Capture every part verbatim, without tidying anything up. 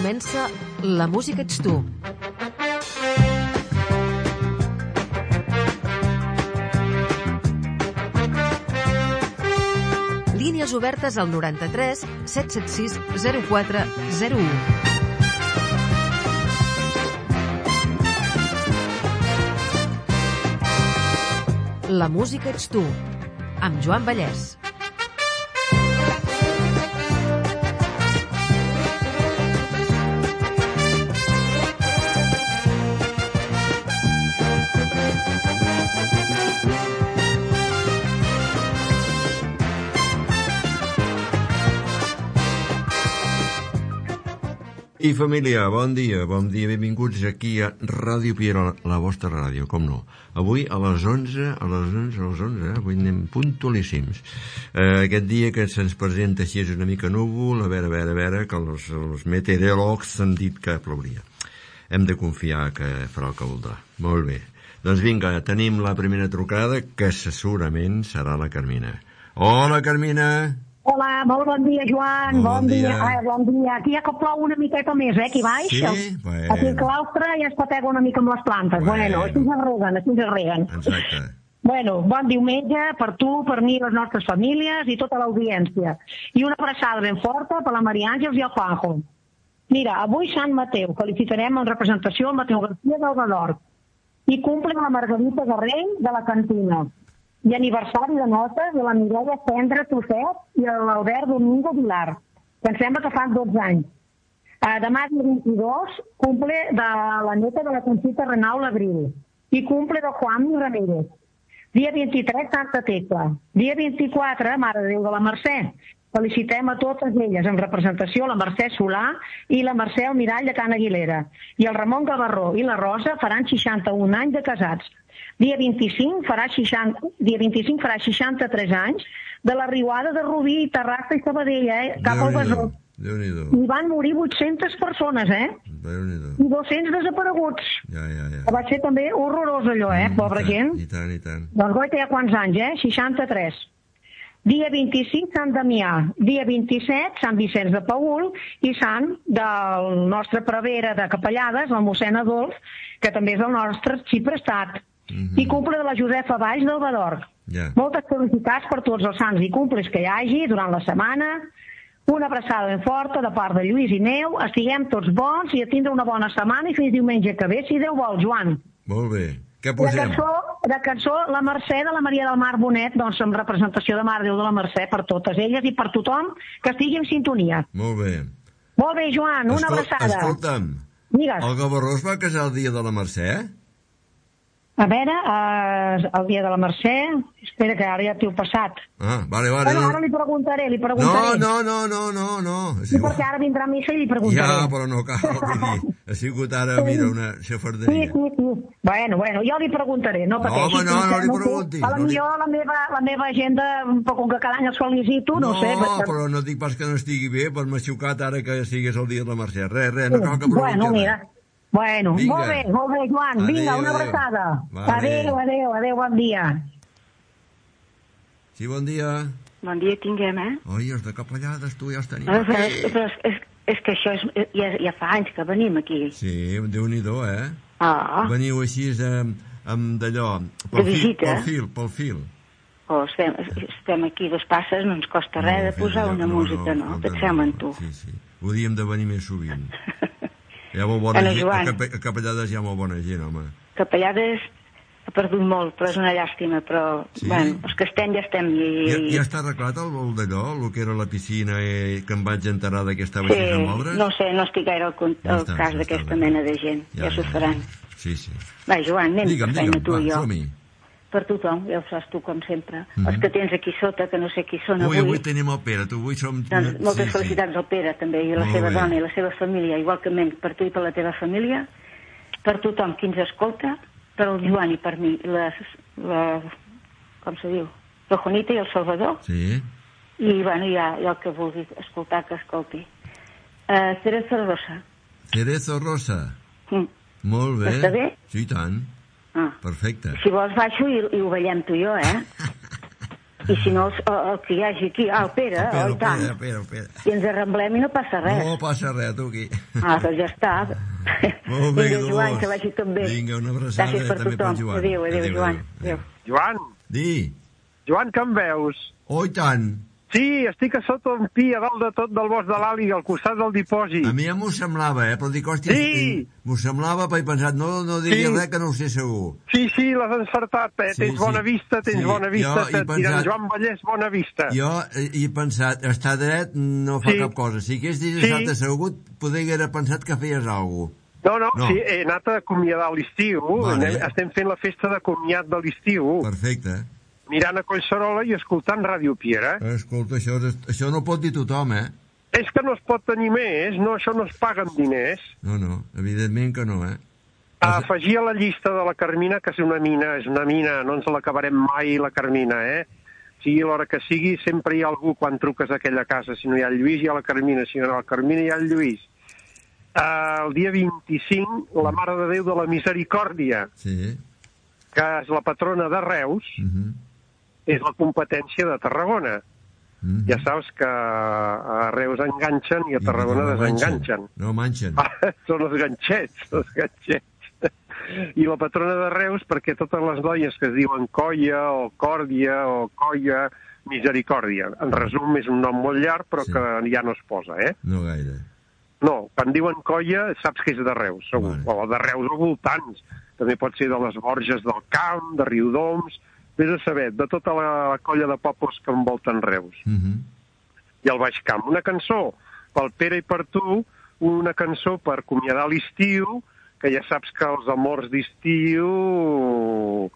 Comença La música ets tu. Línies obertes al noranta-tres set set sis zero quatre zero u. La música ets tu, amb Joan Vallès. I família, bon dia, bon dia, benvinguts aquí a Ràdio Piera, la vostra ràdio, com no. Avui a les onze, a les onze, a les onze, avui anem puntualíssims. Eh, aquest dia que se'ns presenta així és una mica núvol, a veure, a veure, a veure, que els, els meteoròlegs han dit que plouria. Hem de confiar que farà el que voldrà. Molt bé. Doncs vinga, tenim la primera trucada, que segurament serà la Carmina. Hola, Carmina! Hola, molt bon dia, Joan. Bon, bon, bon dia. dia. Ai, bon dia. Aquí ja que plou una miqueta més, eh, aquí baix. Sí? Bueno. Aquí el claustre ja es patega una mica amb les plantes. Bueno. Bueno, així es reguen, així es reguen. Exacte. Bueno, bon diumenge per tu, per mi, les nostres famílies i tota l'audiència. I una abraçada ben forta per la Maria Àngels i el Juanjo. Mira, avui Sant Mateu, felicitarem en representació el Mateu García del Bador. I cumple la Margarita Garrell de la Cantina. I aniversari de noces de la Mireia Cendra Tosset i l'Albert Domingo Vilar, que em sembla que fan dotze anys. Uh, demà, dia vint-i-dos, cumple de la neta de la Conxita Renau l'Abril. I cumple de Juan Ramírez. Dia vint-i-tres, Santa Tecla. Dia vint-i-quatre, Mare de Déu de la Mercè. Felicitem a totes elles, en representació la Mercè Solà i la Mercè Almirall de Can Aguilera. I el Ramon Gavarró i la Rosa faran seixanta-un anys de casats. Dia vint-i-cinc farà seixanta, dia vint-i-cinc farà seixanta-tres anys de la riuada de Rubí, Terrassa i Sabadell, eh? Cap al Besòs. Déu-n'hi-do. I van morir vuit-centes persones, eh? Déu-n'hi-do. I dos-cents desapareguts. Ja, ja, ja. Que va ser també horrorós allò, eh? Mm, Pobra i tant, gent. I tant, i tant. Doncs goita ja quants anys, eh? seixanta-tres. Dia vint-i-cinc, Sant Damià. Dia vint-i-set, Sant Vicenç de Paül i Sant del nostre prevere de Capellades, el mossèn Adolf, que també és el nostre arxiprestat. Mm-hmm. I cumple de la Josefa Valls del Bador. Yeah. Moltes felicitats per tots els sants i cumples que hi hagi durant la setmana. Una abraçada ben forta de part de Lluís i meu. Estiguem tots bons i a tindre una bona setmana i fins diumenge que ve, si Déu vol, Joan. Molt bé. Què De posem? cançó, de cançó La Mercè de la Maria del Mar Bonet, doncs amb representació de Mare de Déu de la Mercè per totes elles i per tothom que estigui en sintonia. Molt bé. Molt bé, Joan, una Escol abraçada. Escolta'm, Digues. el Gavarró es va casar el dia de la Mercè? A veure, eh, el dia de la Mercè, espera que ara ja t'ho he passat. Ah, vale, vale. Bueno, no. ara li preguntaré, li No, preguntaré. no, no, no, no, no. Sí, perquè ara vindrà a missa i li preguntaré. Ja, però no cal, vull dir, ha sigut ara, mira, una Sí, xafarderia. sí, sí. Bueno, bueno, jo li preguntaré, no pateixi. home, no, no li sé, preguntis, A la no li- millor la meva, la meva agenda, un poc com que cada any els felicito, no, No, sé. perquè- però no dic pas que no estigui bé, però m'ha xocat ara que sigués el dia de la Mercè. Res, res, no cal que pregunti Bueno, res. mira. Bueno, Vinga. molt bé, molt bé, Joan. Adéu, Vinga, una adéu. abraçada. Vale. Adéu, adéu, adéu, bon dia. Sí, bon dia. Bon dia tinguem, eh? Oi, els de Capellades, tu ja els tenim Però, però, aquí. però és, és, és que això és, ja, ja fa anys que venim aquí. Sí, Déu-n'hi-do, eh? Ah, Veniu així amb, amb d'allò, De pel fil, visita. pel fil, pel fil. oh, estem, estem aquí dos passes, no ens costa res de No, posar fes- una música, no? falta Pensem en res. tu. Sí, sí. Hauríem de venir més sovint. Hi ha molt bona Hola, gent, a, Joan. Cape, a Capellades hi ha molt bona gent, home. Capellades ha perdut molt, però és una llàstima, però, Sí? bueno, els que estem ja estem. I, Ja, ja està arreglat el, el d'allò, el que era la piscina, eh, que em vaig enterar de que estava sí, així amb obres? no sé, no estic gaire al, con- Ja al està, cas ja d'aquesta està bé. mena de gent. Ja, s'ho faran. Sí, sí. Va, Joan, anem Digue'm, per feina, digue'm, tu va, i jo. som-hi. Per tothom, ja ho saps tu, com sempre. Mhm. Els que tens aquí sota, que no sé qui són Ui, avui. avui tenim el Pere, tu avui som... Doncs moltes sí, felicitats al Pere, també, i a la Molt seva bé. dona i la seva família, igualment per tu i per la teva família, per tothom qui ens escolta, per el Joan i per mi, la, la com se diu, la Juanita i el Salvador, Sí. i, bueno, ja, ja el que vulgui escoltar, que escolti. Uh, Teresa Rosa. Cerezo Rosa. Mm. Molt bé. Està bé? Sí, i tant. Ah. Perfecte. Si vols baixo i, i ho ballem tu i jo, eh? I si no, el, el que hi hagi aquí, ah, el Pere, el Pere, oh, i tant. el Pere, el Pere. I ens arremblem i no passa res. No passa res, tu aquí. Ah, doncs ja està. Molt bé, Vinga, Joan, Dolors. que vagi tot bé. Vinga, una abraçada també per Joan. Adéu, adéu, Joan. Adéu. Joan, Di. Joan, que em veus? Oh, i tant. Sí, estic a sota un pi a dalt de tot del bosc de l'Àliga, al costat del dipòsit. A mi ja m'ho semblava, eh? Però dic, hòstia, Sí. m'ho semblava, però he pensat, no, no digui Sí. res que no ho sé segur. Sí, sí, l'has encertat, eh? Sí, tens sí. bona vista, tens Sí, bona vista, jo he et diran pensat- Joan Vallès, bona vista. Jo he, he pensat, estar dret no fa Sí. cap cosa. Si hagués dit Sí. estat assegut, poder haguera pensat que feies alguna cosa. No, no, No. sí, he anat a acomiadar l'estiu, Vale. Anem- estem fent la festa de comiat de l'estiu, Perfecte. mirant a Collserola i escoltant Ràdio Piera. Escolta, això, és- això no pot dir tothom, eh? És que no es pot tenir més, no, això no es paga amb diners. No, no, evidentment que no, eh? Afegir a la llista de la Carmina, que és una mina, és una mina, no ens l'acabarem mai, la Carmina, eh? Sigui l'hora que sigui, sempre hi ha algú quan truques a aquella casa. Si no hi ha el Lluís, hi ha la Carmina. Si no hi ha la Carmina, hi ha el Lluís. Uh, el dia vint-i-cinc, la Mare de Déu de la Misericòrdia, Sí. que és la patrona de Reus, Uh -huh. és la competència de Tarragona. Uh -huh. Ja saps que a Reus enganxen i a Tarragona no desenganxen. No manxen. Ah, són els ganxets, els ganxets. I la patrona de Reus, perquè totes les noies que es diuen Colla o Còrdia o Colla, Misericòrdia. En resum, és un nom molt llarg, però Sí. que ja no es posa, eh? No gaire. No, quan diuen Colla, saps que és de Reus, segur. Vale. O de Reus o voltants. També pot ser de les Borges del Camp, de Riudoms, vés a saber, de tota la, la colla de pobles que envolten Reus. Uh -huh. I al Baix Camp. Una cançó pel Pere i per tu, una cançó per acomiadar l'estiu, que ja saps que els amors d'estiu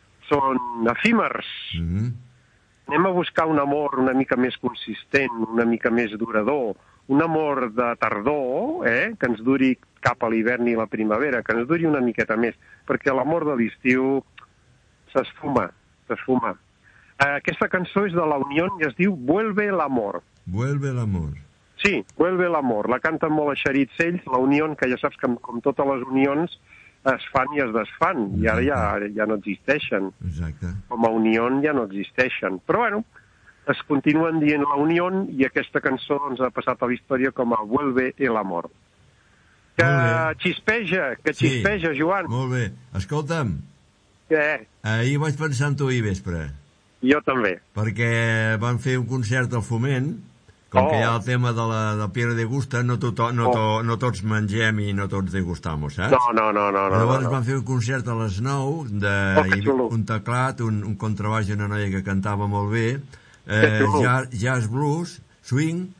són efímers. Uh -huh. Anem a buscar un amor una mica més consistent, una mica més durador, un amor de tardor, eh, que ens duri cap a l'hivern i la primavera, que ens duri una miqueta més, perquè l'amor de l'estiu s'esfuma, s'esfuma. Eh, aquesta cançó és de la Unión i es diu Vuelve el amor. Vuelve el amor. Sí, Vuelve el amor. La canten molt eixerits ells, la Unión, que ja saps que com totes les unions es fan i es desfan, i ara ja, ja no existeixen. Exacte. Com a Unión ja no existeixen. Però bueno, es continuen dient la Unión i aquesta cançó ens ha passat a la història com a Vuelve el amor. Que Molt bé. xispeja, que Sí. xispeja, Joan. Molt bé. Escolta'm, Eh, ahir vaig pensar en tu ahir vespre, jo també. perquè van fer un concert al Foment, com Oh. que hi ha el tema de la, del Piero de Gusta, no, to, no, to, no tots mengem i no tots degustamos, saps? No, no, no, no. no, Llavors no. van fer un concert a les nou, de, Oh, que hi havia xulo. un teclat, un, un contrabaix i una noia que cantava molt bé, Que eh, xulo. jazz, jazz blues, swing,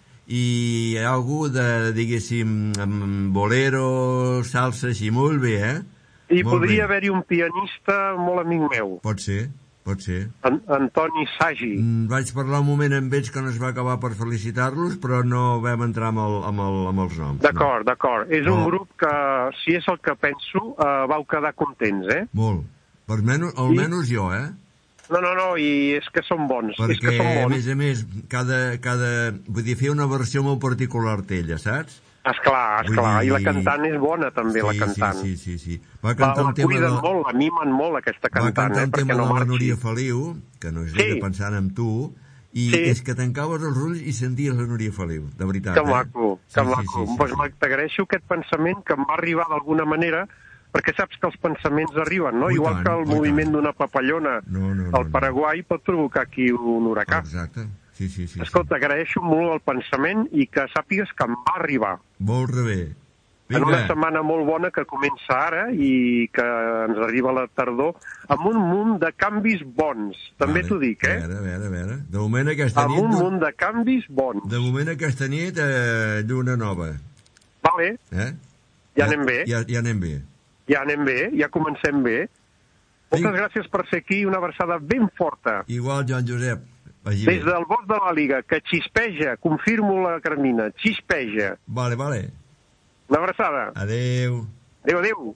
i hi ha algú de, diguéssim, amb bolero, salsa, així, molt bé, eh? I Molt podria bé. haver-hi un pianista molt amic meu, Pot ser, pot ser. en, Antoni Sagi. Mm, Vaig parlar un moment amb ells que no es va acabar per felicitar-los, però no vam entrar amb, el, amb, el, amb els noms. D'acord, d'acord. És un No. grup que, si és el que penso, eh, vau quedar contents, eh? No. Molt. Per menys, I- almenys jo, eh? No, no, no, i és que són bons. és que Perquè, són a bons. més a més, cada, cada... Vull dir, fer una versió molt particular d'ella, saps? Esclar, Vull esclar. dir- I la cantant és bona, també, sí, la cantant. Sí, sí, sí, sí. Va La, cantar la un tema cuiden de... molt, la mimen molt, aquesta Va cantant, cantar eh? un Perquè tema no de la marxi. Núria Feliu, que no és Sí. gaire pensant en tu, i Sí. és que tancaves els ulls i senties la Núria Feliu, de veritat, Que eh? maco, que maco. Doncs t'agraeixo aquest pensament que em va arribar d'alguna manera, perquè saps que els pensaments arriben, no? Oh, i Igual tant, que el oh, i moviment tant. d'una papallona No, no, no, al Paraguai pot provocar aquí un huracà. Exacte, sí, sí, sí. Escolta, agraeixo molt el pensament i que sàpigues que em va arribar. sí. Molt rebé. En una Vinga, setmana molt bona que comença ara i que ens arriba la tardor amb un munt de canvis bons. També vale. t'ho dic, A eh? veure, a veure, a veure. De moment aquesta Amb nit... un no- munt de canvis bons. De moment aquesta nit, eh, lluna nova. Vale, Eh? ja anem bé. Ja, ja anem bé. Ja anem bé, ja comencem bé. Moltes Vinga. gràcies per ser aquí, una abraçada ben forta. Igual, Joan Josep. Vagi bé. Des del bosc de la Liga, que xispeja, confirmo la Carmina, xispeja. Vale, vale. Una abraçada. Adeu. Adéu, adéu.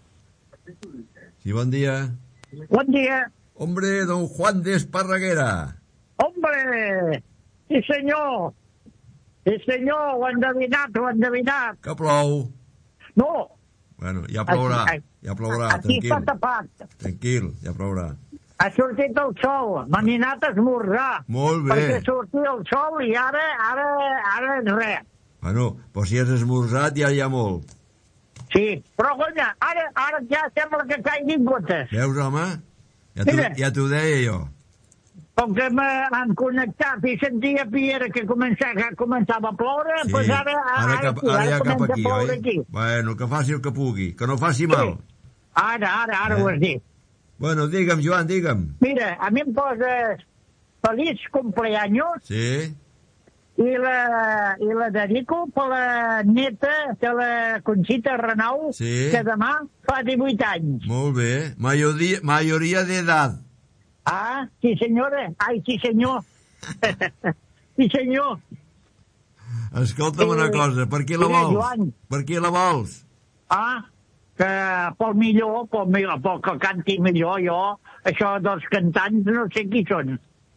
Sí, bon dia. Bon dia. Hombre, don Juan de Esparraguera. Hombre! Sí, senyor. Sí, senyor, ho he endevinat, ho he endevinat. Que plou. No, Bueno, ja plourà. Aquí- Ja plourà, aquí tranquil. està tapat. Tranquil, ja plourà. Ha sortit el sol, me n'he anat a esmorzar. Molt bé. Perquè sortia el sol i ara, ara, ara res. Bueno, però si has esmorzat ja hi ha molt. Sí, però conya, ara, ara ja sembla que caiguin gotes. Veus, home? Ja t'ho ja t'ho deia jo. Com que m'han connectat i sentia Piera que començava, que començava a ploure, Sí. doncs ara, ara, Ara, ara, cap, aquí, ara ara ja cap comença aquí, a ploure oi? aquí. Bueno, que faci el que pugui, que no faci mal. Ara, ara, ara Eh? ho has dit. Bueno, digue'm, Joan, digue'm. Mira, a mi em poses feliç cumpleaños Sí? i la, i la dedico per la neta de la Conxita Renau, Sí. que demà fa divuit anys. Molt bé. Mayoría, mayoría d'edat. Ah, sí senyora, ai, sí senyor. Sí senyor. Escolta'm una Eh, cosa, per qui la mira, vols? Joan. Per qui la vols? Ah, que pel millor, pel millor, pel que canti millor, jo, això dels cantants no sé qui són.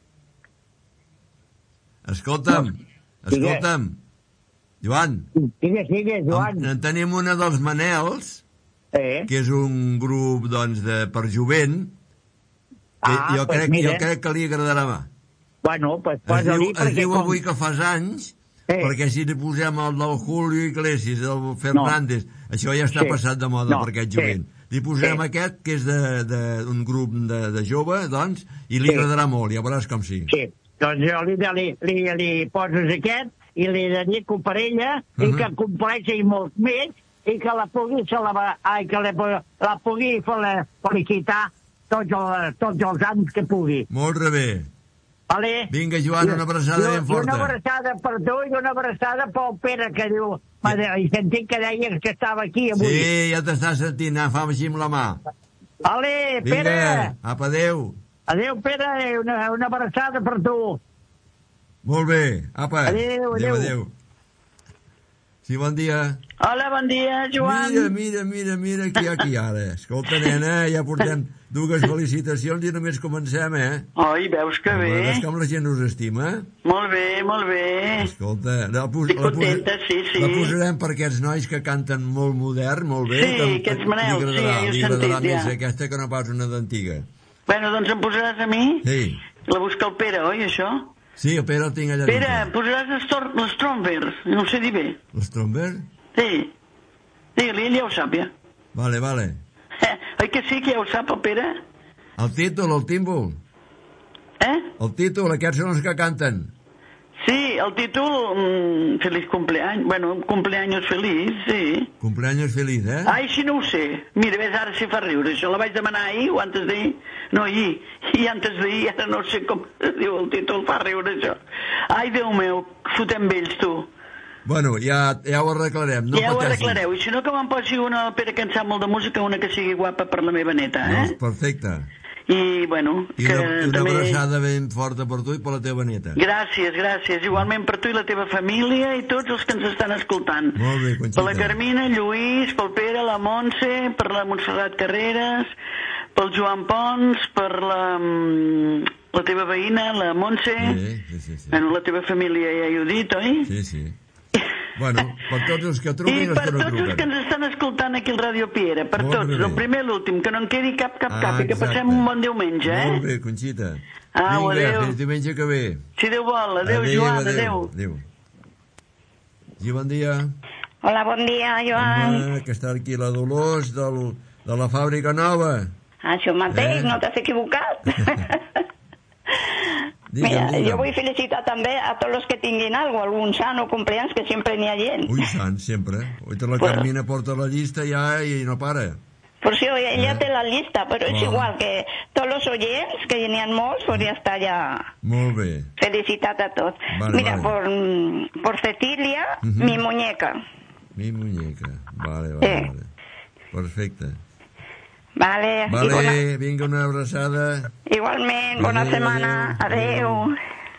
Escolta'm, Digues. escolta'm. Joan, Digues, digues, Joan. en, en tenim una dels Manels, Eh? que és un grup, doncs, de, per jovent, que Ah, jo, pues crec, mira. jo crec que li agradarà. Bueno, pues Es diu, posa-li es perquè diu com... avui que fas anys, Eh. perquè si li posem el del Julio Iglesias, el Fernández, això ja està Sí. passat de moda No, per aquest sí. jovent. Li posem Sí. aquest, que és d'un de, de, un grup de, de jove, doncs, i li Sí. agradarà molt, ja veuràs com sí. Sí, doncs jo li, li, li, li poses aquest i li dedico per ella uh -huh. i que compleixi molt més i que la pugui celebrar, ai, que la, la pugui fel- felicitar tots, el, tots els anys que pugui. Molt bé. Vale? Vinga, Joan, una abraçada I- ben i forta. una abraçada per tu i una abraçada pel Pere, que diu... He sentit que deies que estava aquí avui. Sí, ja t'estàs sentint, eh? Fam així amb la mà. Vale, Pere! Vinga, apa, adéu. Adéu, Pere, una, una abraçada per tu. Molt bé, apa. Adéu, adéu. Adéu, adéu. Sí, bon dia. Hola, bon dia, Joan. Mira, mira, mira, mira qui hi ha aquí ara. Escolta, nena, ja portem dues felicitacions i només comencem, eh? Oi, veus que bé. Veus com la gent us estima? Molt bé, molt bé. Escolta, la, pos, Estic la, pos, contenta, sí, sí. la posarem per aquests nois que canten molt modern, molt bé. Sí, que, aquests que Manel, li sí, agradarà, he li sentit, agradarà més ja. aquesta que no pas una d'antiga. Bueno, doncs em posaràs a mi? Sí, La busca el Pere, oi, això? sí, el Pere el tinc allà Pere, dintre. posaràs les, tor- les trombers, no ho sé dir bé. L'Stromberg? Sí. Digue-li, ell ja ho sap, ja. Vale, vale. Eh, oi que sí, que ja ho sap, el Pere? El títol, el tímbol. Eh? El títol, aquests són els que canten. Sí, el títol, mm, feliç cumpleaños, bueno, cumpleaños feliç, sí. Cumpleaños feliz, eh? Ai, si no ho sé. Mira, ves, ara si fa riure. Això la vaig demanar ahir o antes d'ahir. No, ahir. I antes d'ahir, ara no sé com es diu el títol, fa riure això. Ai, Déu meu, fotem vells, tu. Bueno, ja, ja ho arreglarem. No ja ho pateixis. arreglareu. I si no, que me'n posi una, Pere, que en sap molt de música, una que sigui guapa per la meva neta, Doncs eh? perfecte. I, bueno, I que una, i una també... abraçada ben forta per tu i per la teva neta. Gràcies, gràcies. Igualment per tu i la teva família i tots els que ens estan escoltant. Molt bé, Conxita. Per la Carmina, Lluís, pel Pere, la Montse, per la Montserrat Carreras, pel Joan Pons, per la, mm, la teva veïna, la Montse. Sí, sí, sí, sí. Bueno, la teva família ja hi ho he dit, oi? Sí, sí. Bueno, per tots els que truquen I i els per que no tots els que truquen. ens estan escoltant aquí al Ràdio Piera, per Molt tots, bé. el primer i l'últim, que no en quedi cap, cap, Ah, cap, i que exacte. passem un bon diumenge, eh? Molt bé, Conxita. Au, Vinga, adéu. fins diumenge que ve. Si Déu vol, adéu, Joan, adéu. Adéu. Sí, bon dia. Hola, bon dia, Joan. Home, que està aquí la Dolors del, de la fàbrica nova. Això mateix, Eh? no t'has equivocat. Digue'm, Mira, digue'm. jo vull felicitar també a tots els que tinguin algo, algun sant o cumpleaños, que sempre n'hi ha gent. Ui, sant, sempre. Oi, la Pues- Carmina porta la llista ja i no para. Por si ella Eh? té la lista, però és Oh. igual que tots els oients, que n'hi ha molts, pues ja està ja Molt bé. felicitat a tots. Vale, Mira, vale. por, por Cecilia, Ujú. mi muñeca. Mi muñeca. Vale, vale, Sí. vale. Perfecte. Vale, i bona, Vale, vinga, una abraçada. igualment, bona Adéu, setmana. adéu. Adéu.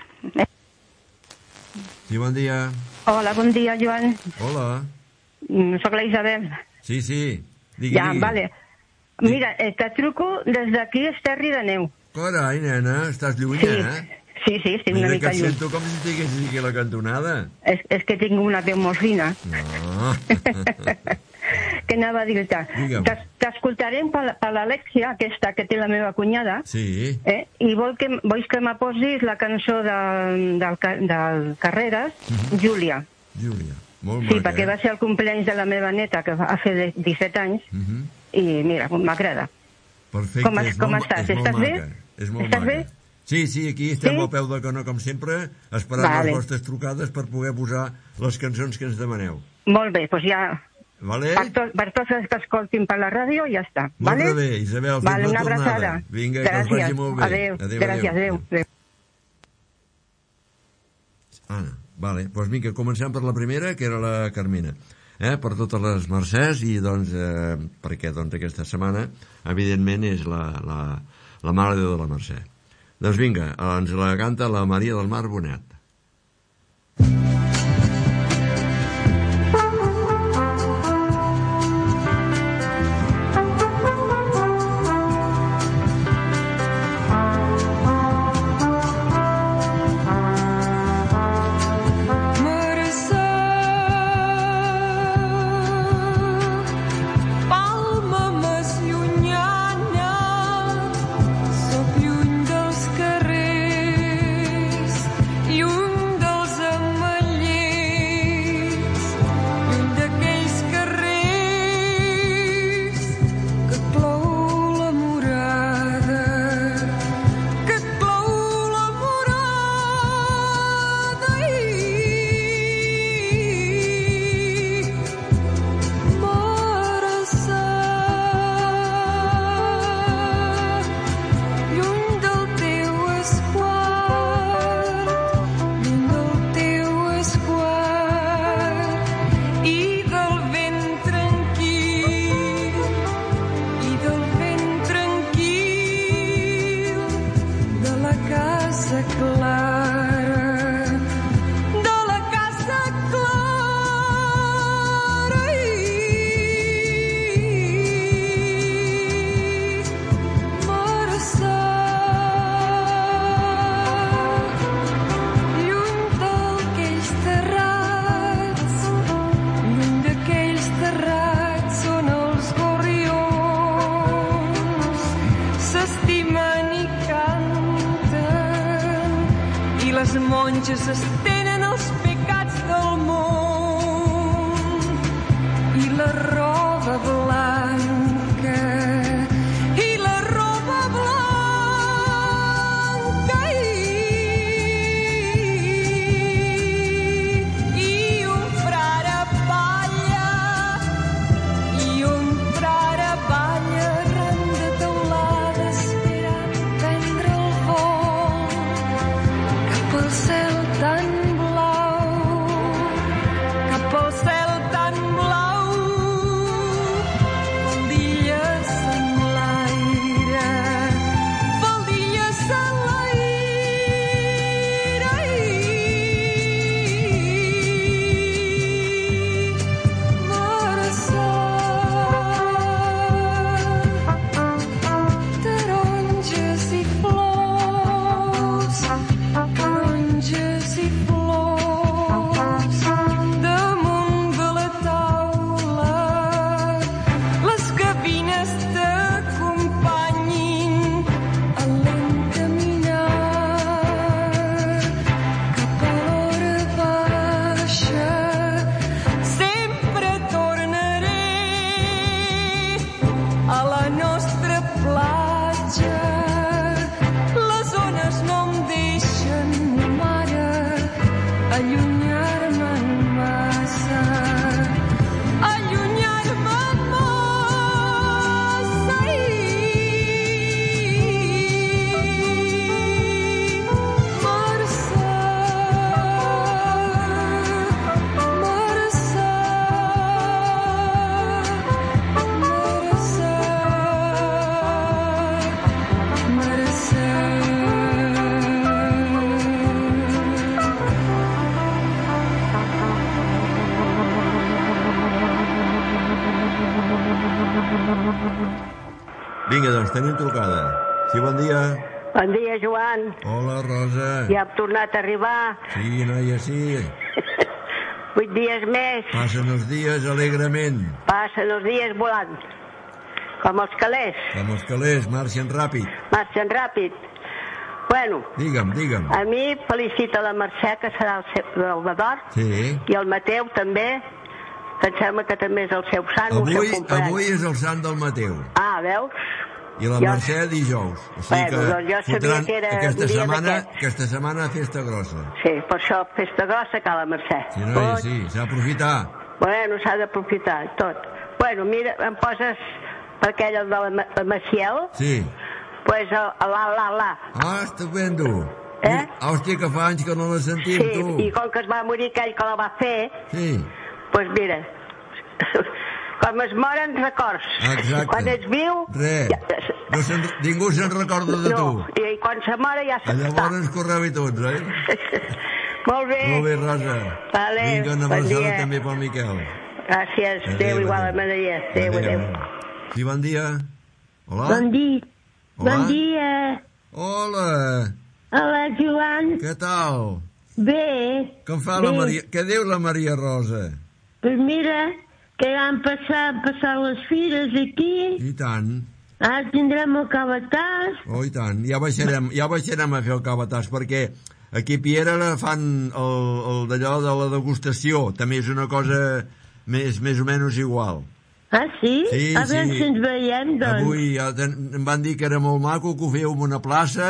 Sí, bon dia. Hola, bon dia, Joan. Hola. Mm, Soc la Isabel. Sí, sí. Digui, Ja, digui. vale. Mira, eh, te truco des d'aquí, Esterri de Neu. Carai, nena, estàs lluny, Sí, eh? sí, sí, estic Mira una que mica et lluny. sento com si estiguessis aquí a la cantonada. És, és que tinc una veu molt fina. No. què anava a dir-te? T'escoltarem per, per l'Alexia, aquesta que té la meva cunyada, sí. eh? I vol que, vols que me posis la cançó del, del, del Carreras, uh-huh. Júlia. Júlia, molt sí, maca, perquè eh? va ser el cumpleaños de la meva neta, que va fer disset anys, uh-huh. I mira, m'agrada. Perfecte, com, és com molt, estàs? és Estàs molt bé? maca. És molt estàs maca. bé? Sí, sí, aquí estem sí? al peu del canó, com sempre, esperant vale. les vostres trucades per poder posar les cançons que ens demaneu. Molt bé, doncs ja... Vale? Per, to, per tots els que escoltin per la ràdio, ja està. Molt vale? bé, Isabel, vale, fins una la tornada. abraçada. Vinga, gràcies. que us vagi molt bé. Adéu. Adéu, gràcies, adéu. adéu. Anna, vale, doncs vinga, comencem per la primera, que era la Carmina. Eh, per totes les mercès, i doncs, eh, perquè doncs, aquesta setmana, evidentment, és la, la, la Mare de Déu de la Mercè. Doncs vinga, ens la canta la Maria del Mar Bonet. monges estenen els pecats del món i la roba blanca i la roba blanca i, i un frare balla i un frare balla arran de teulada esperant prendre el vol cap al cel tan blau, cap al cel tan blau, faldilles en l'aire, faldilles en l'aire i marçal, taronges i flors, taronges i flors damunt de la taula, les gavines t'acompanyin a lent caminar cap a l'hora baixa. Sempre tornaré a la nostra platja. Les ones no em deixen, mare, allunyar-me'n massa, allunyar-me'n massa i Vinga, doncs, tenim trucada. Sí, bon dia. Bon dia, Joan. Hola, Rosa. Ja hem tornat a arribar. Sí, noia, sí. vuit dies més. Passen els dies alegrement. Passen els dies volant. Com els calés. Com els calés, marxen ràpid. Marxen ràpid. Bueno. Digue'm, digue'm. A mi felicita la Mercè, que serà el seu Salvador. Sí. I el Mateu també, que em sembla que també és el seu sant. Avui, el seu compleany. avui és el sant del Mateu. Ah, veus? I la jo... Mercè dijous. O sigui bueno, doncs jo sabia que era aquesta un dia setmana, d'aquest. aquesta setmana festa grossa. Sí, per això festa grossa que la Mercè. Sí, noia, sí, s'ha d'aprofitar. Bueno, s'ha d'aprofitar, tot. Bueno, mira, em poses per aquella de la, Ma la Maciel? Sí. Pues a, a la, la, la. Ah, estupendo. Eh? Hòstia, que fa anys que no la sentim, sí, tu. Sí, i com que es va morir aquell que la va fer, sí. Pues mira, com es moren records. Exacte. Quan ets viu... Res. Ja... No sen... Ningú se'n recorda de no. tu. I, I quan se mora ja se'n està. Llavors correu i tots, eh? Molt bé. Molt bé, Rosa. Vale. Vinga, una bon abraçada dia. també pel Miquel. Gràcies. Adéu, igual a Maria. Adéu, adéu. Sí, bon dia. Hola. Bon dia. Hola. Bon dia. Hola. Hola, Joan. Què tal? Bé. Com fa bé. la Maria? Què diu la Maria Rosa? Pues mira, que vam passar, passar les fires aquí. I tant. Ara tindrem el cabàs. Oh, i tant. Ja baixarem, ja baixarem a fer el cabàs, perquè aquí a Piera fan el, el d'allò de la degustació. També és una cosa més, més o menys igual. Ah, sí? Sí, a veure sí. si ens veiem, doncs. Avui ja em van dir que era molt maco, que ho fèieu en una plaça.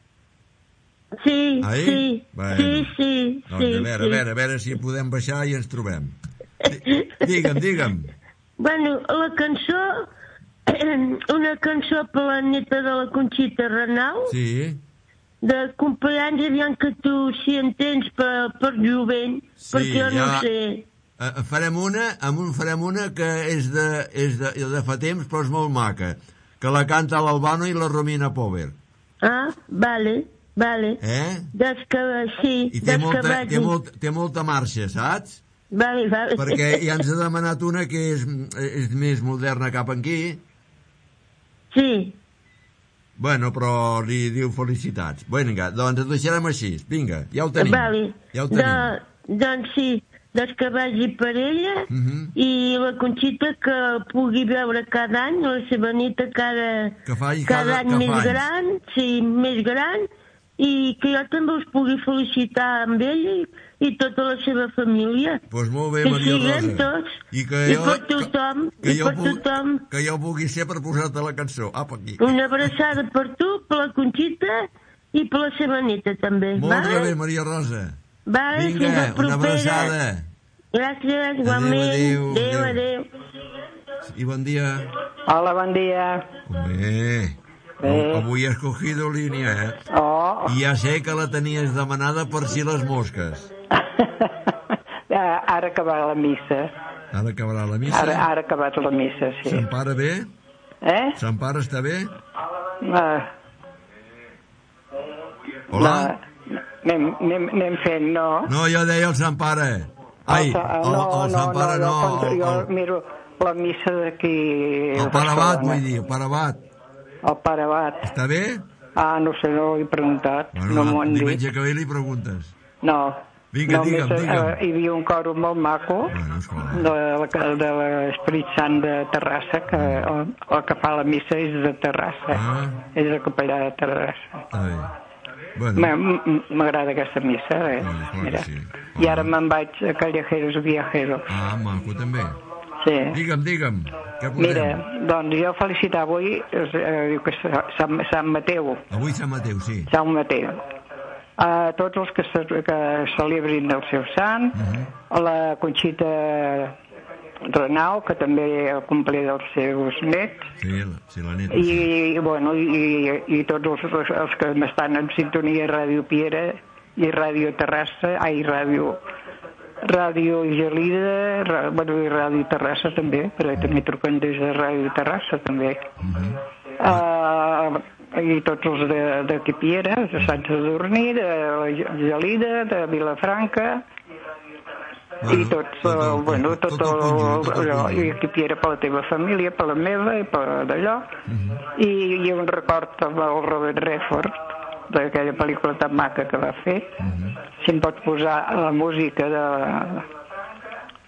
Sí, Ahí? sí, bueno. sí, sí. Doncs sí, a veure, sí. a veure, a veure si podem baixar i ens trobem. Digue'm, digue'm. Bueno, la cançó, una cançó per la neta de la Conxita Renau. Sí. De cumpleaños, aviam que tu si en tens per, per jovent, sí, perquè jo ja... no sé. Uh, farem una, amb un farem una que és de, és de, de fa temps, però és molt maca, que la canta l'Albano i la Romina Pover. Ah, vale, vale. Eh? Des que, sí, I té des molta, que vagi... té, molt, té molta marxa, saps? Vale, vale. Perquè ja ens ha demanat una que és, és més moderna cap aquí. Sí. Bueno, però li diu felicitats. Vinga, doncs et deixarem així. Vinga, ja ho tenim. Vale. Ja ho tenim. De, doncs sí, des que vagi per ella, uh -huh. i la Conxita que pugui veure cada any, la seva neta cada, que faci cada, cada any que més fa gran, sí, més gran, i que jo també us pugui felicitar amb ella i, i tota la seva família. Doncs pues molt bé, que Maria Rosa. siguem tots, I, que i jo, per tothom, que, que i jo per pugui, tothom. Que jo pugui ser per posar-te la cançó. Apa, aquí. Una abraçada per tu, per la Conxita i per la seva neta també. Molt vale? bé, Maria Rosa. Vale, vinga, fins la propera. Una abraçada. Gràcies, igualment. Adéu, adéu, adéu, adéu. I bon dia. Hola, bon dia. Bé. Bé. Avui he escogido línia, eh? Oh. I ja sé que la tenies demanada per si les mosques. Ara acabarà la missa. Ara acabarà la missa? Ara, ara acabat la missa, sí. Sant Pare bé? Eh? Sant Pare està bé? Uh, Hola? Anem, anem, anem fent, no? No, jo deia el Sant Pare. Ai, el, el, no, el Sant Pare no. no, no el, jo el, miro la missa d'aquí... el Pare Abat, vull dir, el Pare Abat. El Pare Abat. Està bé? Ah, no sé, no ho he preguntat. Bueno, no m'ho han dit. diumenge que ve li preguntes. No. Vinga, Només, digue'm, digue'm. Uh, hi havia un coro molt maco bueno, de, de l'Esperit Sant de Terrassa, que el, el que fa la missa és de Terrassa. Ah. És el capellà de Terrassa. Està bé. Bueno. M'agrada aquesta missa, eh? Bueno, Mira. sí. I ara me'n vaig a Callejeros Viajeros. Ah, maco, també. Sí. Digue'm, digue'm, què podem? Mira, doncs jo felicitar avui, eh, diu que Sant, Sant Mateu. Avui Sant Mateu, sí. Sant Mateu. A tots els que, se, que celebrin el seu sant, uh -huh. la Conxita Renau, que també compleix els seus nets. Sí, la, sí, la neta. I, sí. i, bueno, i, i tots els, els que estan en sintonia a Ràdio Piera i Ràdio Terrassa, ai, Ràdio... Ràdio Gelida, ra, bueno, i Ràdio Terrassa també, perquè també truquen des de Ràdio Terrassa també. Uh -huh. uh, i tots els d'aquí Piera, de Sant Sadurní, de la Gelida, de Vilafranca, bueno, i tots, tot el, bueno, tot, tot el, tot el, el, i aquí Piera per la teva família, per la meva i per d'allò. Uh -huh. I, i un record amb el Robert Redford, d'aquella pel·lícula tan maca que va fer. Uh -huh. Si em pots posar la música de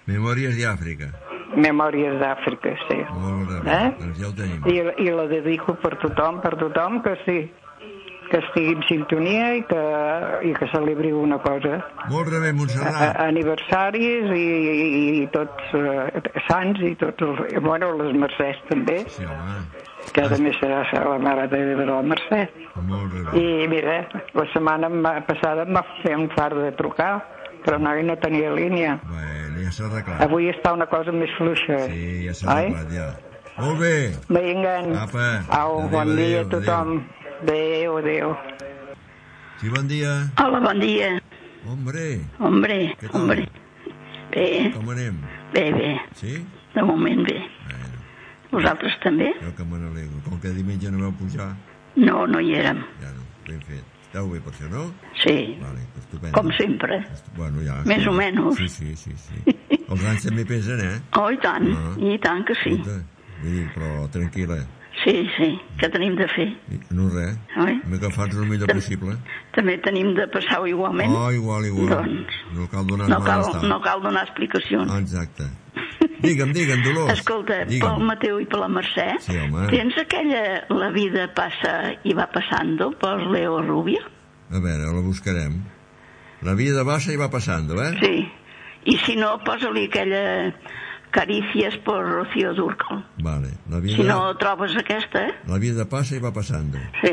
Memòries d'Àfrica. Memòries d'Àfrica, sí. Molt bé, eh? doncs ja ho tenim. I, I la dedico per tothom, per tothom que sí, que estigui en sintonia i que, i que celebri una cosa. Molt bé, Montserrat. A, aniversaris i, i, i tots uh, sants i tots els... Bueno, les Mercès també. Sí, home. Que a més serà la mare de la Mercè. Molt bé. I mira, la setmana passada em va fer un fart de trucar, però no, no tenia línia. Bueno, ja s'ha arreglat. Avui està una cosa més fluixa. Sí, ja s'ha arreglat, ja. Molt bé. Vinga. Apa. Au, adéu, bon dia adéu, a tothom. Adéu, adéu. Sí, bon dia. Hola, bon dia. Hombre. Hombre, hombre. Bé. Com anem? Bé, bé. Sí? De moment bé. Bueno. Vosaltres també? Jo que me n'alegro. Com que diumenge no vau pujar? No, no hi érem. Ja no, ben fet. Esteu bé per això, no? Sí. Vale, estupendo. Com sempre. Bueno, ja. Més sí. o menys. Sí, sí, sí, sí. Els anys també pesen, eh? Oh, i tant, Ah. i tant que sí. Escolta, vull dir, però tranquil·la. Sí, sí, què tenim de fer? No res, Oi? hem agafat el millor Tam- possible. També tenim de passar-ho igualment. Oh, igual, igual. Doncs No cal donar no cal, malestar. no cal donar explicacions. Exacte. Digue'm, digue'm, Dolors. Escolta, digue'm. pel Mateu i per la Mercè, Sí, home. tens aquella La vida passa i va passando per Leo Rubio? A veure, la buscarem. La vida baixa i va passando, eh? Sí. I si no, posa-li aquella Carícies per Rocío Dúrcal. Vale. La vida, Si no trobes aquesta, eh? la vida passa i va passando. Sí.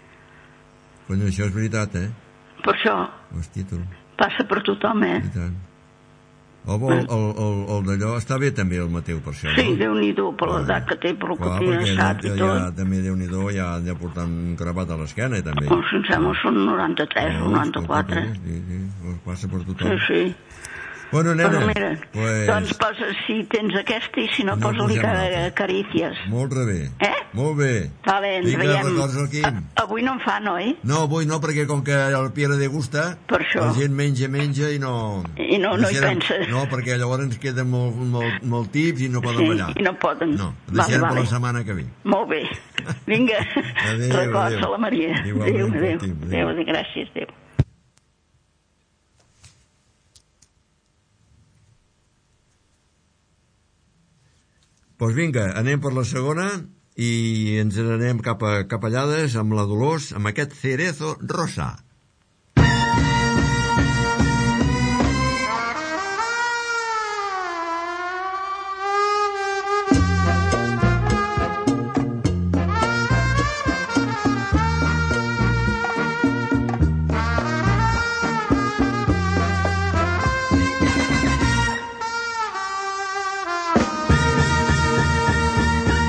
Cony, això és veritat, eh? Per això Hòstia, tu. passa per tothom, eh? I tant. El, el, el, el, el d'allò està bé també el Mateu per això, no? Sí, Déu-n'hi-do, per l'edat que té, per el que Clar, té perquè estat i ja, tot. ja, també Déu-n'hi-do, ja han de portar un gravat a l'esquena, també. Doncs em sembla que són noranta-tres o noranta-quatre. Sí, sí, sí, passa per Sí, tothom. sí. Bueno, nena, Bueno, mira, pues... doncs posa, si tens aquesta i si no, No posa-li posem ca- l'altra. Carícies. Molt bé. Eh? Molt bé. Vale, ens Vinga, veiem. records el Quim. A- Avui no en fa, no, eh? No, avui no, perquè com que el Pere degusta, Per això. la gent menja, menja i no... I no- no hi deixarem- pensa. No, perquè llavors ens queden molt, molt, molt tips i no poden Sí, ballar. i no poden. No, ho Vale, deixarem per vale. la setmana que ve. Molt bé. Vinga, Adéu, records adéu. a la Maria. Igualment, Adéu, adéu. Quim, adéu. Adéu, adéu, gràcies, adéu. Doncs pues vinga, anem per la segona i ens n'anem cap a Capellades amb la Dolors, amb aquest Cerezo Rosa.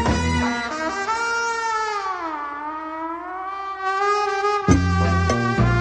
Thank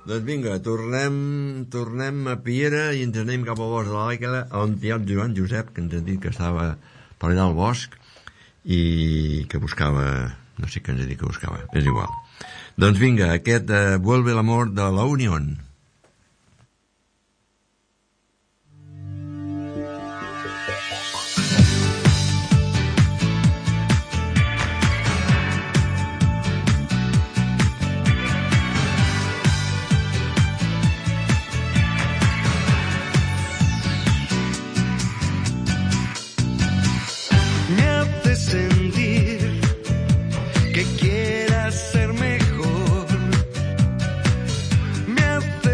Doncs vinga, tornem, tornem a Piera i ens anem cap al bosc de l'Àguila, on hi ha el Joan Josep, que ens ha dit que estava per allà al bosc i que buscava, no sé què ens ha dit que buscava, és igual. Doncs vinga, aquest eh, Vuelve el amor de la Unión. Sentir que quieras ser mejor, me hace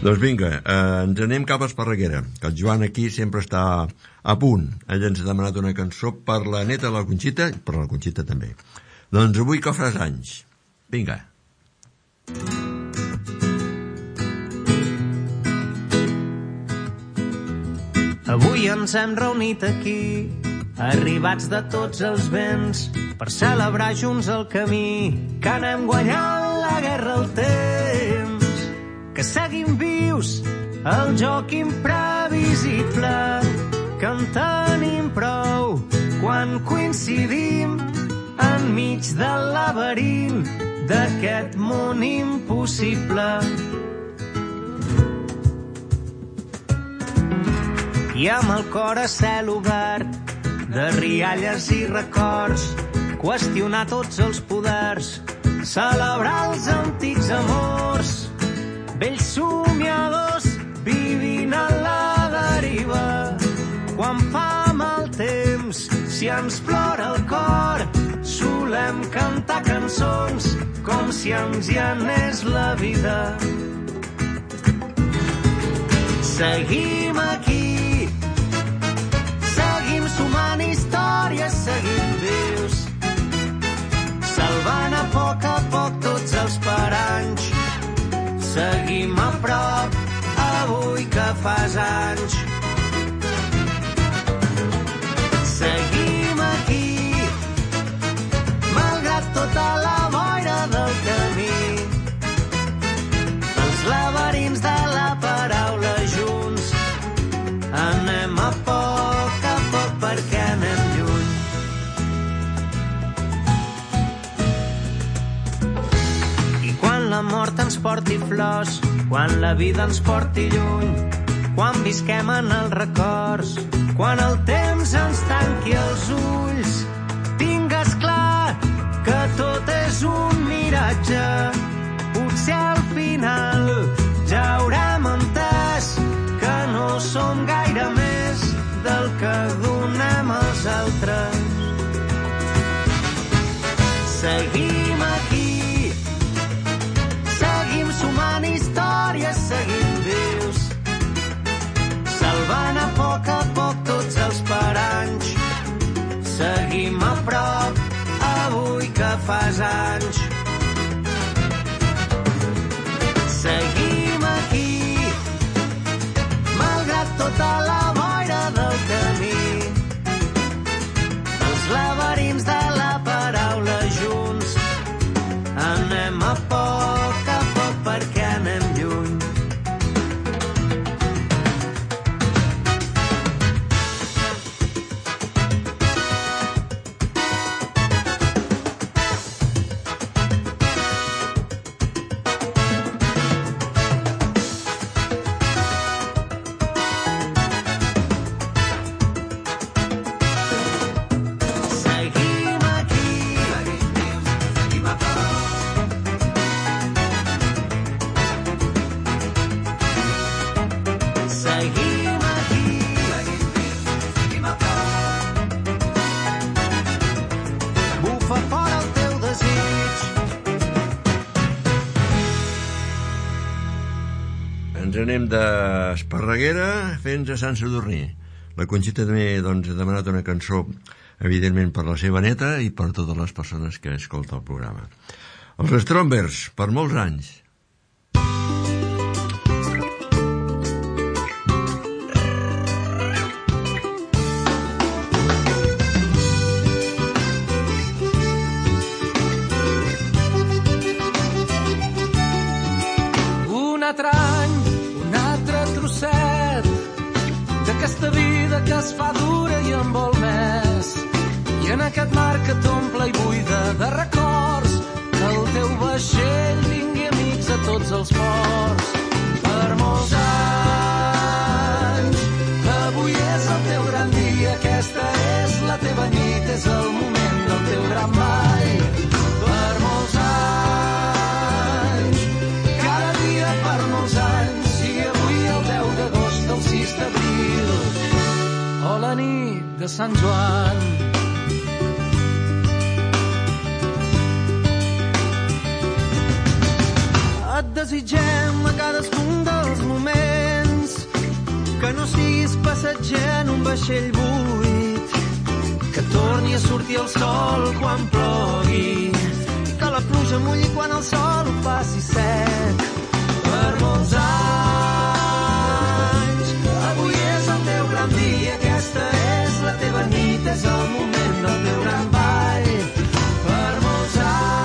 Doncs vinga, eh, ens anem cap a Esparreguera, que el Joan aquí sempre està a punt. Ell ens ha demanat una cançó per la neta de la Conxita, i per la Conxita també. Doncs avui que faràs anys. Vinga. Avui ens hem reunit aquí, arribats de tots els vents, per celebrar junts el camí, que anem guanyant la guerra al temps, que seguim vius el joc imprevisible, que en tenim prou quan coincidim enmig del laberint d'aquest món impossible. I amb el cor a cel obert de rialles i records, qüestionar tots els poders, celebrar els antics amors, vells somiadors vivint a la deriva. Quan fa mal temps, si ens plora el cor, solem cantar cançons com si ens hi anés la vida. Seguim aquí, sumant històries, seguim vius, salvant a poc a poc tots els paranys. Seguim a prop, avui que fas anys. Seguim aquí, malgrat tota la boira del camí, els laberints de la paraula junts, anem a poc perquè anem lluny. I quan la mort ens porti flors, quan la vida ens porti lluny, quan visquem en els records, quan el temps ens tanqui els ulls, tingues clar que tot és un miratge. Potser al final ja haurem entès que no som gaire més del que donem als altres. Seguim aquí, seguim sumant històries, seguim vius, salvant a poc a poc tots els paranys. Seguim a prop, avui que fas anys. Seguim aquí, malgrat tota la boira del camí, els laberints de la paraula junts, anem a poc a poc perquè anem lluny. Anem d'Esparreguera fins a Sant Sadurní. La Conxita també doncs, ha demanat una cançó, evidentment, per la seva neta i per totes les persones que escolten el programa. Els Strombers, per molts anys. Un altre any, un altre trosset d'aquesta vida que es fa dura i en vol més. I en aquest mar que t'omple i buida de records, que el teu vaixell vingui amics a tots els ports. Per molts anys, avui és el teu gran dia, aquesta és la teva nit, és el moment del teu gran ball. Per molts anys, cada dia per molts anys, sigui avui el deu d'agost, el sis d'abril, o la nit de Sant Joan. Et desitgem a cadascun dels moments que no siguis passatger en un vaixell buit, que torni a sortir el sol quan plogui, i que la pluja mulli quan el sol ho faci sec per molts anys. Avui és el teu gran dia, aquesta és la teva nit, és el moment del teu gran ball per molts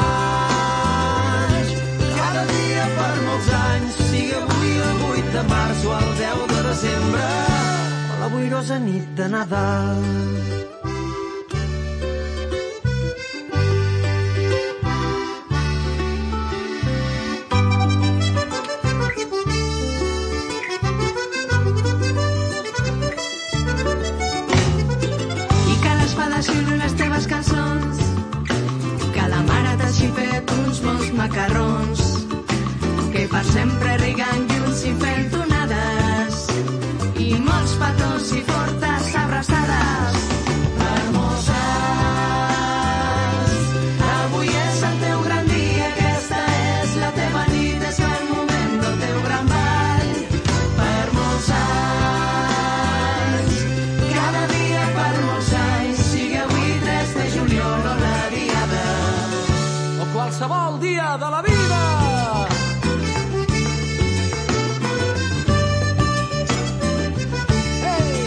anys. Cada dia per molts anys, sigui avui el vuit de març o el deu de desembre o la boirosa nit de Nadal. Les teves cançons, que la mare t'hagi fet uns bons macarrons, que per sempre rigant junts i fent onades, i molts petons i fortes abraçades per molts anys. Avui és el teu gran dia, aquesta és la teva nit, és el moment del teu gran ball per molts anys. Cada dia per molts anys, de juliol o la diada o qualsevol dia de la vida. Hey!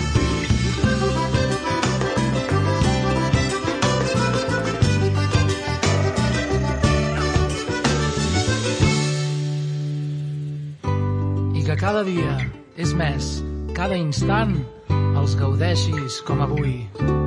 I que cada dia és més, cada instant els gaudeixis com avui.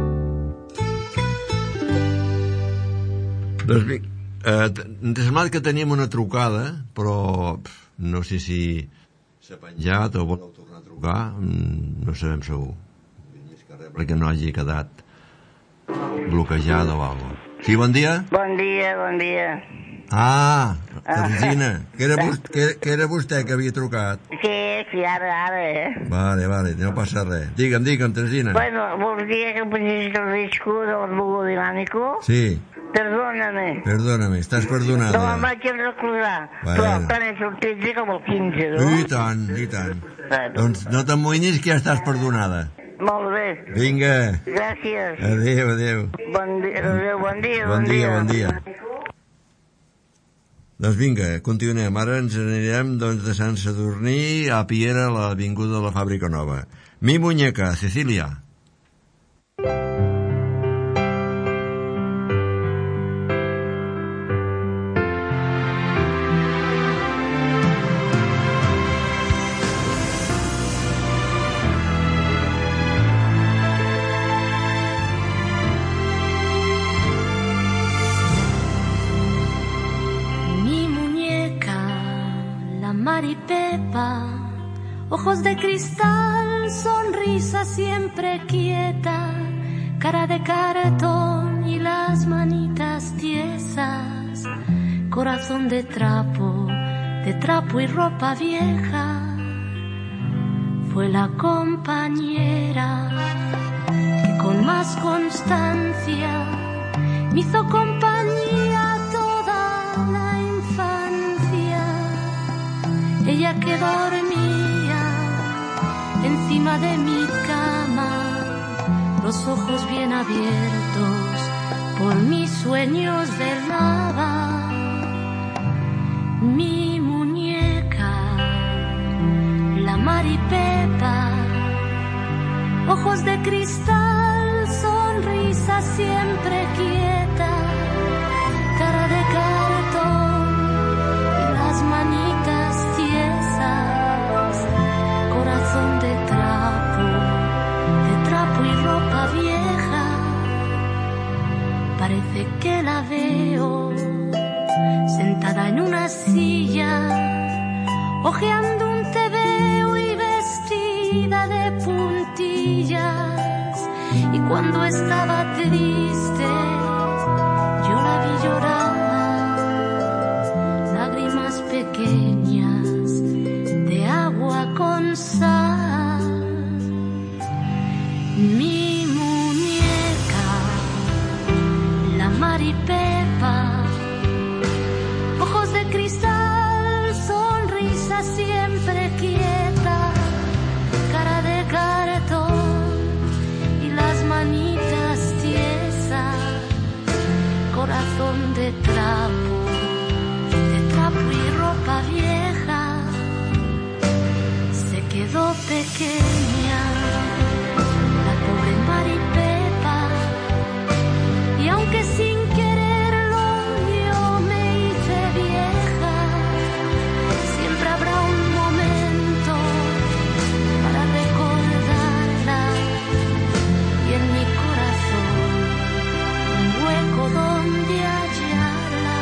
Doncs bé, eh, ens ha semblat que teníem una trucada, però pf, no sé si s'ha penjat o voleu tornar a trucar, no sabem segur. Perquè no hagi quedat bloquejada o alguna cosa. Sí, bon dia? Bon dia, bon dia. Ah, Teresina, que era, vostè, que, que era vostè que havia trucat. Sí, sí, ara, ara, eh? Vale, vale, no passa res. Digue'm, digue'm, Teresina. Bueno, voldria que posessis el disco del Lugo Dinàmico. Sí. Perdóname. Perdóname, estàs perdonada. No me'n vaig recordar, bueno. Però tant he sortit com el quinze, no? I tant, i tant. Bueno. Doncs no t'amoïnis que ja estàs perdonada. Molt bé. Vinga. Gràcies. Adéu, adéu. Bon dia, adéu, bon dia, bon dia. Bon dia, bon dia. Doncs vinga, continuem. Ara ens anirem doncs, de Sant Sadurní a Piera, a l'avinguda de la Fàbrica Nova. Mi muñeca, Cecília. Maripepa, ojos de cristal, sonrisa siempre quieta, cara de cartón y las manitas tiesas, corazón de trapo, de trapo y ropa vieja, fue la compañera que con más constancia me hizo compañía. Ella que dormía encima de mi cama, los ojos bien abiertos, por mis sueños velaba. Mi muñeca, la Maripepa, ojos de cristal, sonrisa siempre quieta, cara de cartón y las manitas corazón de trapo, de trapo y ropa vieja. Parece que la veo sentada en una silla, hojeando un tebeo y vestida de puntillas. Y cuando estaba triste, yo la vi llorar, lágrimas pequeñas de agua con sal. Mi muñeca, la Maripepa, ojos de cristal, sonrisa siempre quieta, cara corazón de trapo, de trapo y ropa vieja, se quedó pequeña la pobre Maripepa, y aunque sin quererlo yo me hice vieja, siempre habrá un momento para recordarla, y en mi corazón un hueco donde hallarla.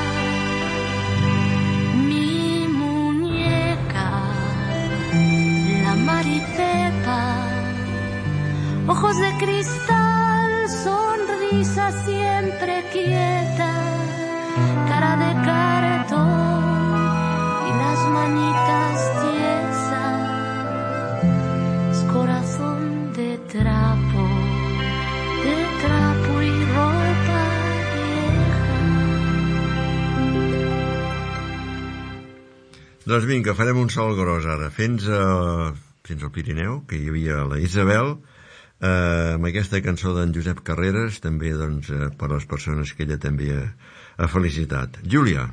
Mi muñeca, la Maripepa, ojos de cristal, sonrisa siempre quieta, cara de cartón y las manitas tiesas, corazón de trapo, de trapo y ropa vieja. Doncs vinga, farem un salt gros ara, fins, a, fins al Pirineu, que hi havia la Isabel, eh, amb aquesta cançó d'en Josep Carreras, també doncs, eh, per les persones que ella també ha, ha felicitat. Júlia.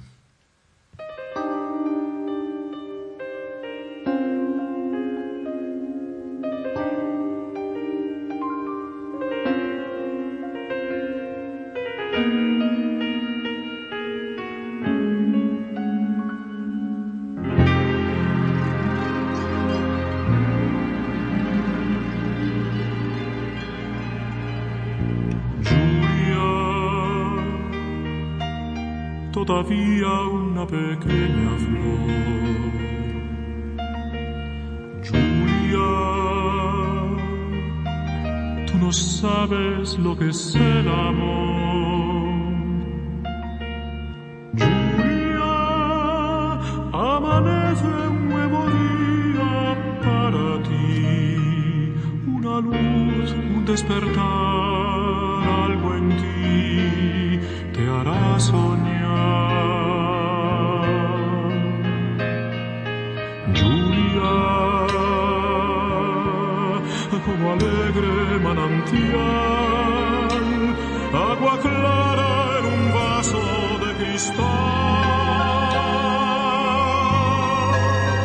Todavía una pequeña flor. Julia, tú no sabes lo que es el amor. Julia, amanece un nuevo día para ti, una luz, un despertar, algo en ti te hará soñar. Como alegre manantial, agua clara en un vaso de cristal.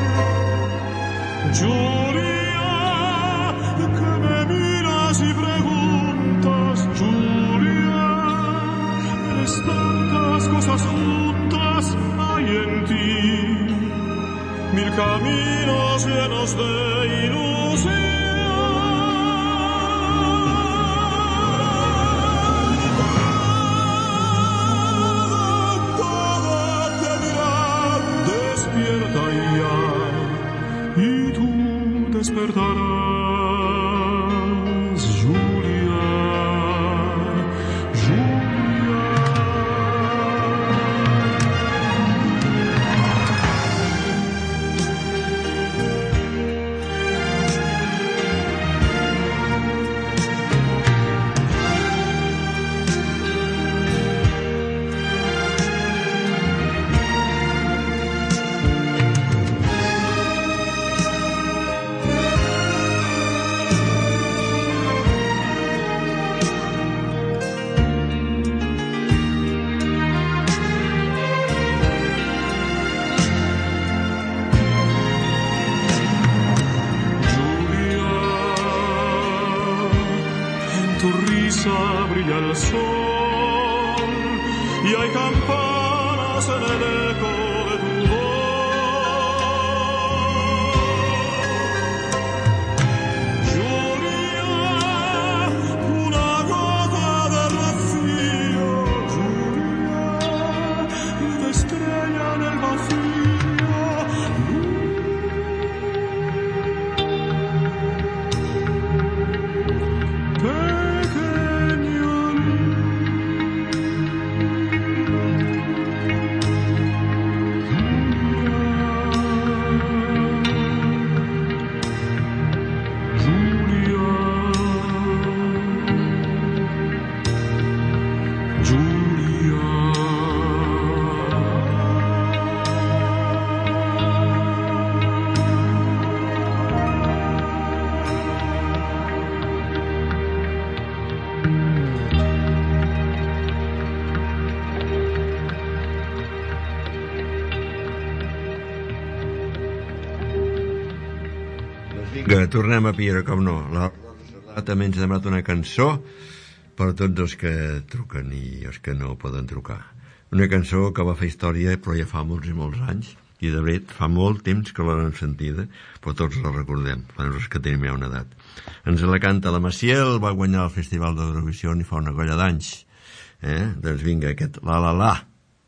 Julia, que me miras y preguntas, Julia, eres tantas cosas juntas hay en ti, mil caminos llenos de ilusión. Despertarás, Julia, Julia. Brilla el sol y hay campanas en el eco de tu voz. Julia, una gota de rocío, Julia, luz estrella en el vacío. Pequeña Que tornem a Piera, com no. La Rosa també ens ha demanat una cançó per a tots els que truquen i els que no poden trucar. Una cançó que va fer història, però ja fa molts i molts anys, i de veritat fa molt temps que l'han sentida, però tots la recordem, fan els que tenim ja una edat. Ens la canta la Maciel, va guanyar el Festival d'Eurovisió i fa una colla d'anys. Eh? Doncs vinga, aquest la la la.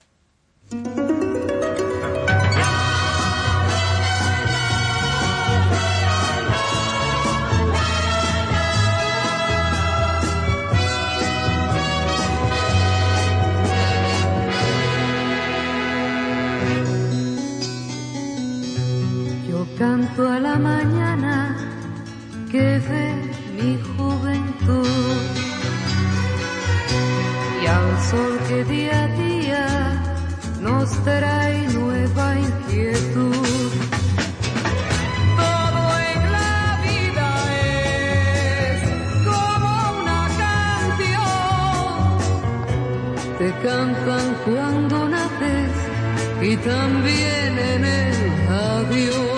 Canto a la mañana que ve mi juventud y al sol que día a día nos trae nueva inquietud. Todo en la vida es como una canción. Te cantan cuando naces y también en el adiós.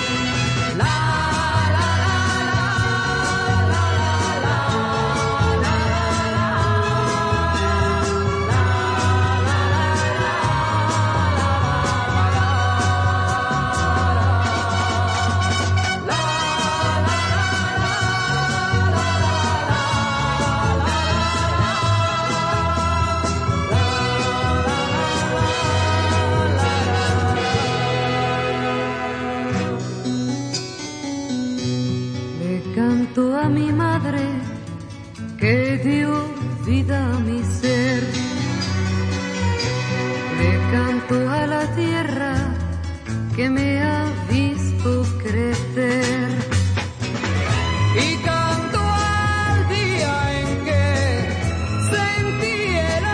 A mi madre que dio vida a mi ser, le canto a la tierra que me ha visto crecer y canto al día en que sentí el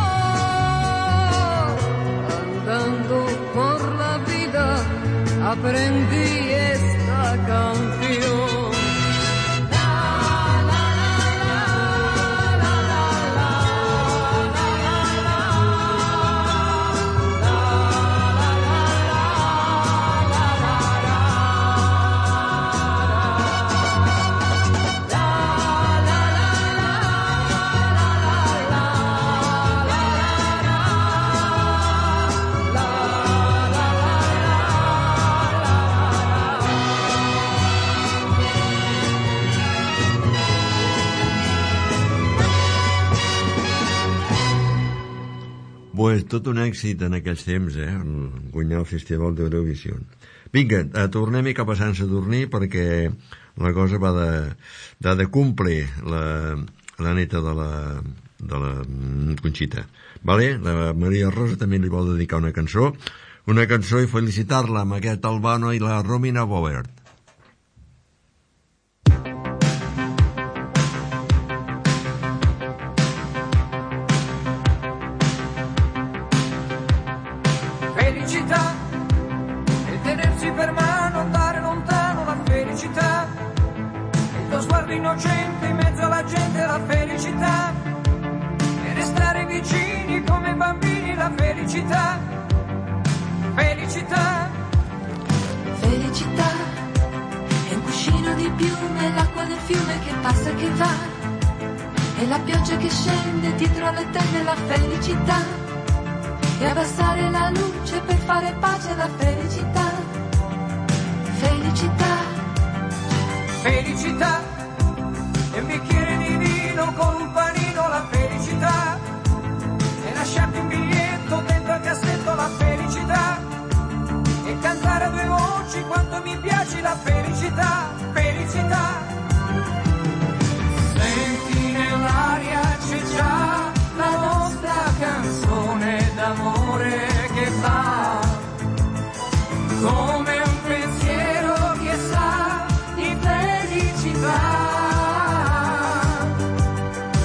amor. Andando por la vida aprendí esta canción. Pues tot un èxit en aquells temps, eh? Guanyar el Festival d'Eurovisió. Vinga, tornem-hi cap a Sant Sadurní perquè la cosa va de, de, de complir la, la neta de la, de la Conxita. Vale? La Maria Rosa també li vol dedicar una cançó, una cançó i felicitar-la amb aquest Albano i la Romina Bovert. Innocente in mezzo alla gente, la felicità e restare vicini come bambini, la felicità, felicità, felicità è un cuscino di piume, l'acqua del fiume che passa e che va e la pioggia che scende dietro alle tende, la felicità e abbassare la luce per fare pace, la felicità, felicità, felicità. E un bicchiere di vino con un panino, la felicità. E lasciarti un biglietto dentro al cassetto, la felicità. E cantare a due voci quanto mi piace, la felicità, felicità. Senti nell'aria c'è già la nostra canzone d'amore che fa come un pensiero che sa di felicità.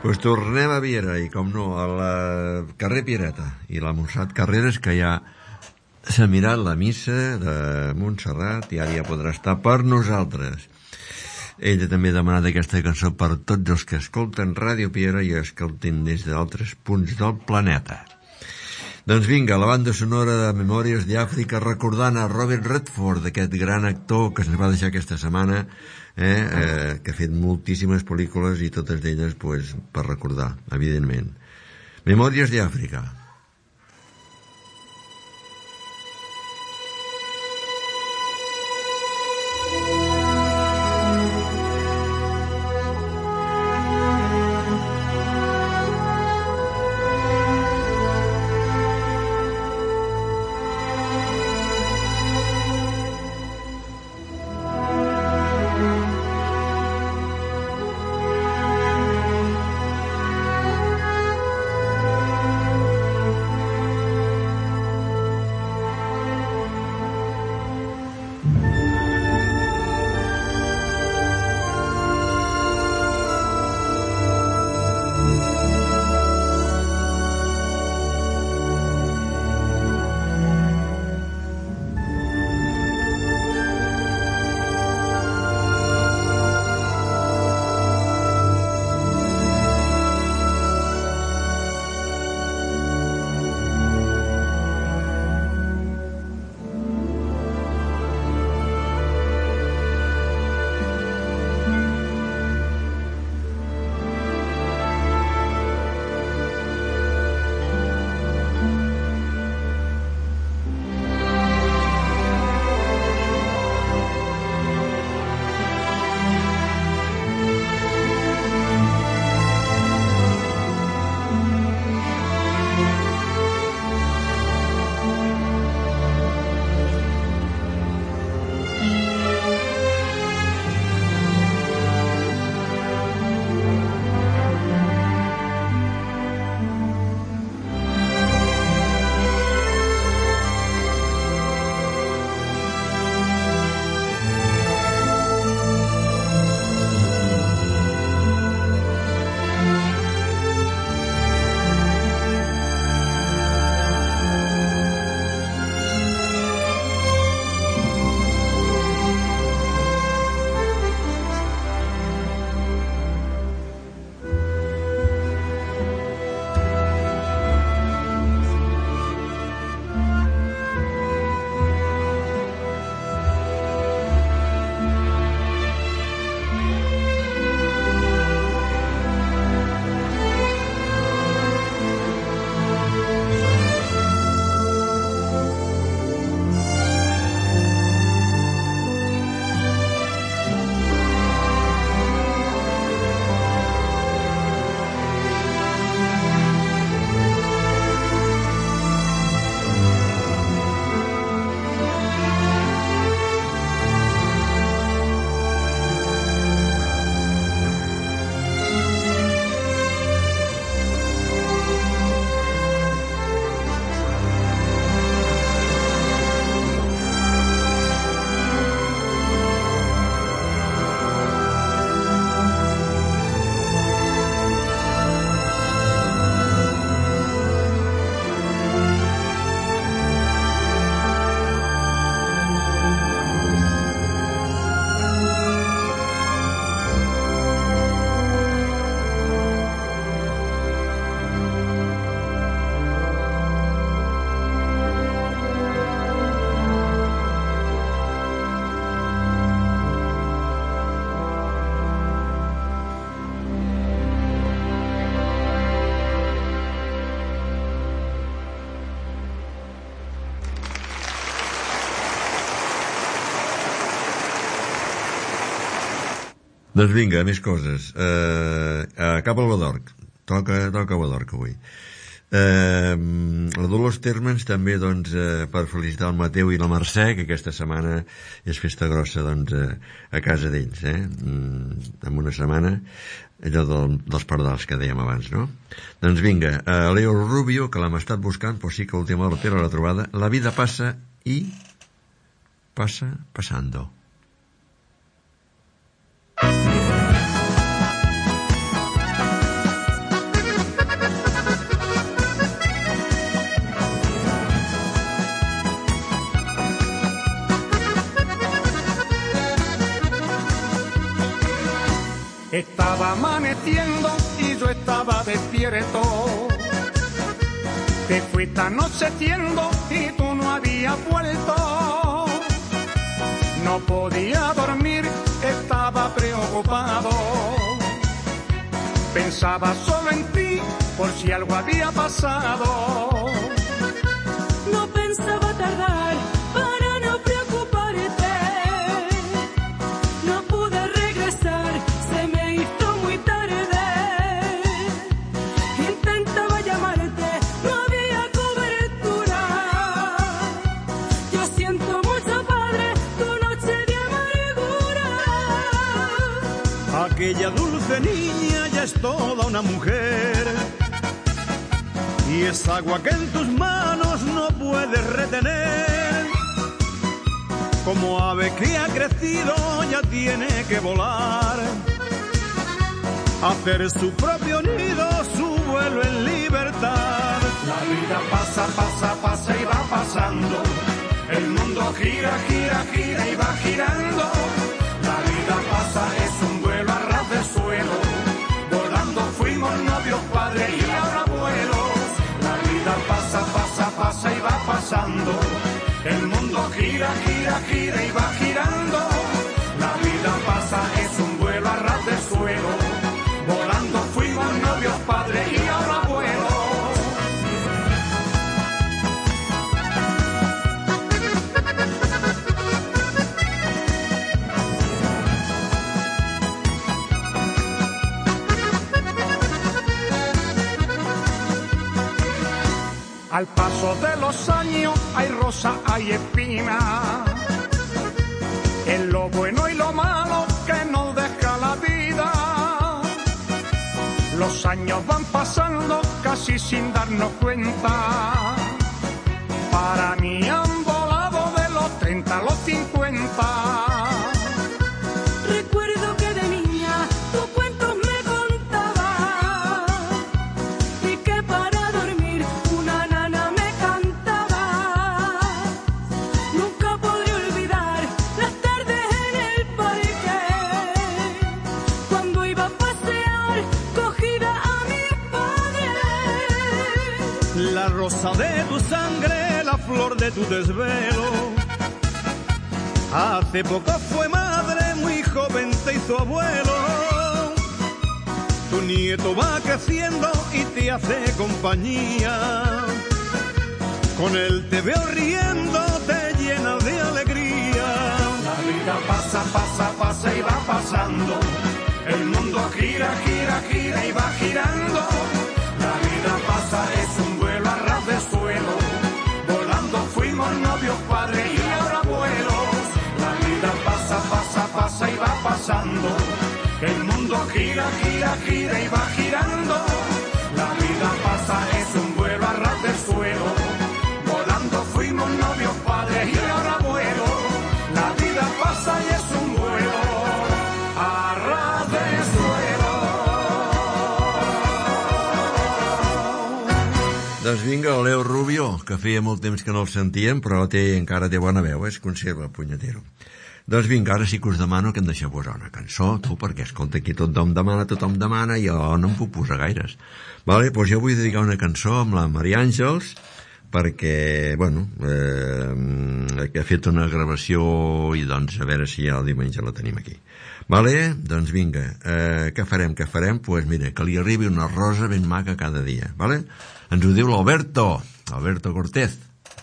Pues tornem a Viera i, com no, al carrer Piereta i la Montserrat Carreras, que ja s'ha mirat la missa de Montserrat i ara ja podrà estar per nosaltres. Ella també ha demanat aquesta cançó per tots els que escolten Ràdio Piera i escoltin des d'altres punts del planeta. Doncs vinga, la banda sonora de Memòries d'Àfrica, recordant a Robert Redford, aquest gran actor que se'ns va deixar aquesta setmana, eh, eh, que ha fet moltíssimes pel·lícules i totes d'elles pues, per recordar, evidentment. Memòries d'Àfrica. Doncs vinga, més coses. Uh, uh, cap al Badorc. Toca, toca Badorc avui. Uh, la Dolors Termens també, doncs, uh, per felicitar el Mateu i la Mercè, que aquesta setmana és festa grossa, doncs, uh, a casa d'ells, eh? Mm, en una setmana, allò del, dels pardals que dèiem abans, no? Doncs vinga, uh, Leo Rubio, que l'hem estat buscant, però sí que l'última hora per a la trobada. La vida passa i passa passando. Estaba amaneciendo y yo estaba despierto. Te fuiste anocheciendo y tú no habías vuelto. No podía dormir, estaba preocupado. Pensaba solo en ti, por si algo había pasado. No pensaba tardar para no preocuparte. No pude regresar, se me hizo muy tarde. Intentaba llamarte, no había cobertura. Yo siento mucho, padre, tu noche de amargura. Aquella dulce niña ya es toda una mujer. Y es agua que en tus manos no puedes retener. Como ave que ha crecido ya tiene que volar, hacer su propio nido, su vuelo en libertad. La vida pasa, pasa, pasa y va pasando. El mundo gira, gira, gira y va girando. La vida pasa, es un vuelo a ras de suelo. Volando fuimos novios, padres y ahora abuelos. Pasa, pasa, pasa y va pasando. El mundo gira, gira, gira y va girando. La vida pasa, es un vuelo a ras de suelo. Volando fuimos novios, padres y ahora abuelos. Al paso de los años hay rosa, hay espina. En lo bueno y lo malo que nos deja la vida. Los años van pasando casi sin darnos cuenta. Para mí han volado de los treinta a los cincuenta. Recuerdo que de niña tu cuentos me contaba y que para dormir una nana me cantaba. Nunca podré olvidar las tardes en el parque cuando iba a pasear cogida a mi padre. La rosa de tu sangre, la flor de tu desvelo. Hace poco fue madre, muy joven te hizo abuelo. Tu nieto va creciendo y te hace compañía. Con él te veo riendo, te llena de alegría. La vida pasa, pasa, pasa y va pasando. El mundo gira, gira, gira y va girando. La vida pasa, es un vuelo a ras de suelo. Volando fuimos novios, padres y ahora abuelos. La vida pasa, pasa, pasa y va pasando. El mundo gira, gira, gira y va girando. La vida pasa, es un vuelo a ras del suelo. Volando fuimos novios, padres y ahora abuelos. La vida pasa y es un vuelo a ras del suelo. Doncs vinga, el Leo Rubio, que feia molt temps que no el sentíem, però té, encara té bona veu, es conserva, punyetero. Doncs vinga, ara sí que us demano que em deixeu posar una cançó, tu, perquè, escolta, aquí tothom demana, tothom demana, i jo no em puc posar gaires. Vale, doncs jo vull dedicar una cançó amb la Maria Àngels, perquè, bueno, eh, que ha fet una gravació i, doncs, a veure si ja el diumenge la tenim aquí. Vale? Doncs vinga, eh, què farem, què farem? Doncs pues mira, que li arribi una rosa ben maca cada dia, vale? Ens ho diu l'Alberto, Alberto Cortés.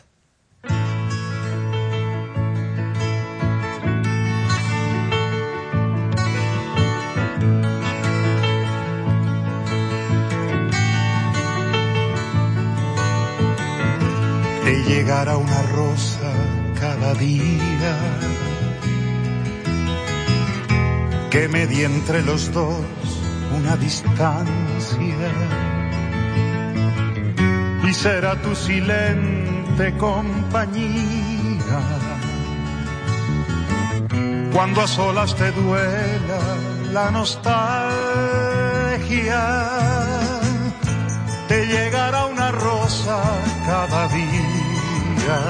Te llegará una rosa cada día que medie entre los dos una distancia y será tu silente compañía cuando a solas te duela la nostalgia. Te llegará una rosa cada día,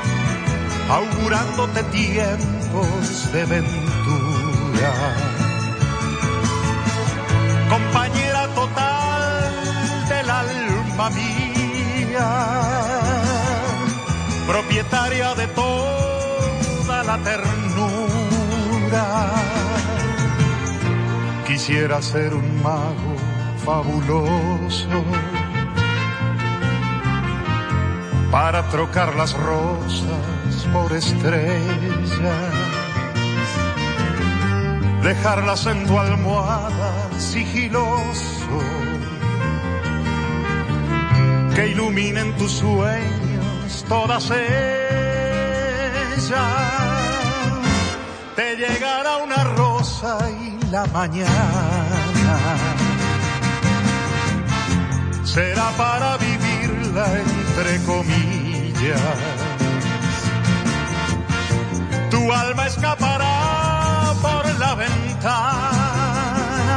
augurándote tiempos de ventura. propietaria de toda la ternura. Quisiera ser un mago fabuloso para trocar las rosas por estrellas, dejarlas en tu almohada sigiloso, que iluminen tus sueños todas ellas. Te llegará una rosa y la mañana será para vivirla entre comillas. Tu alma escapará por la ventana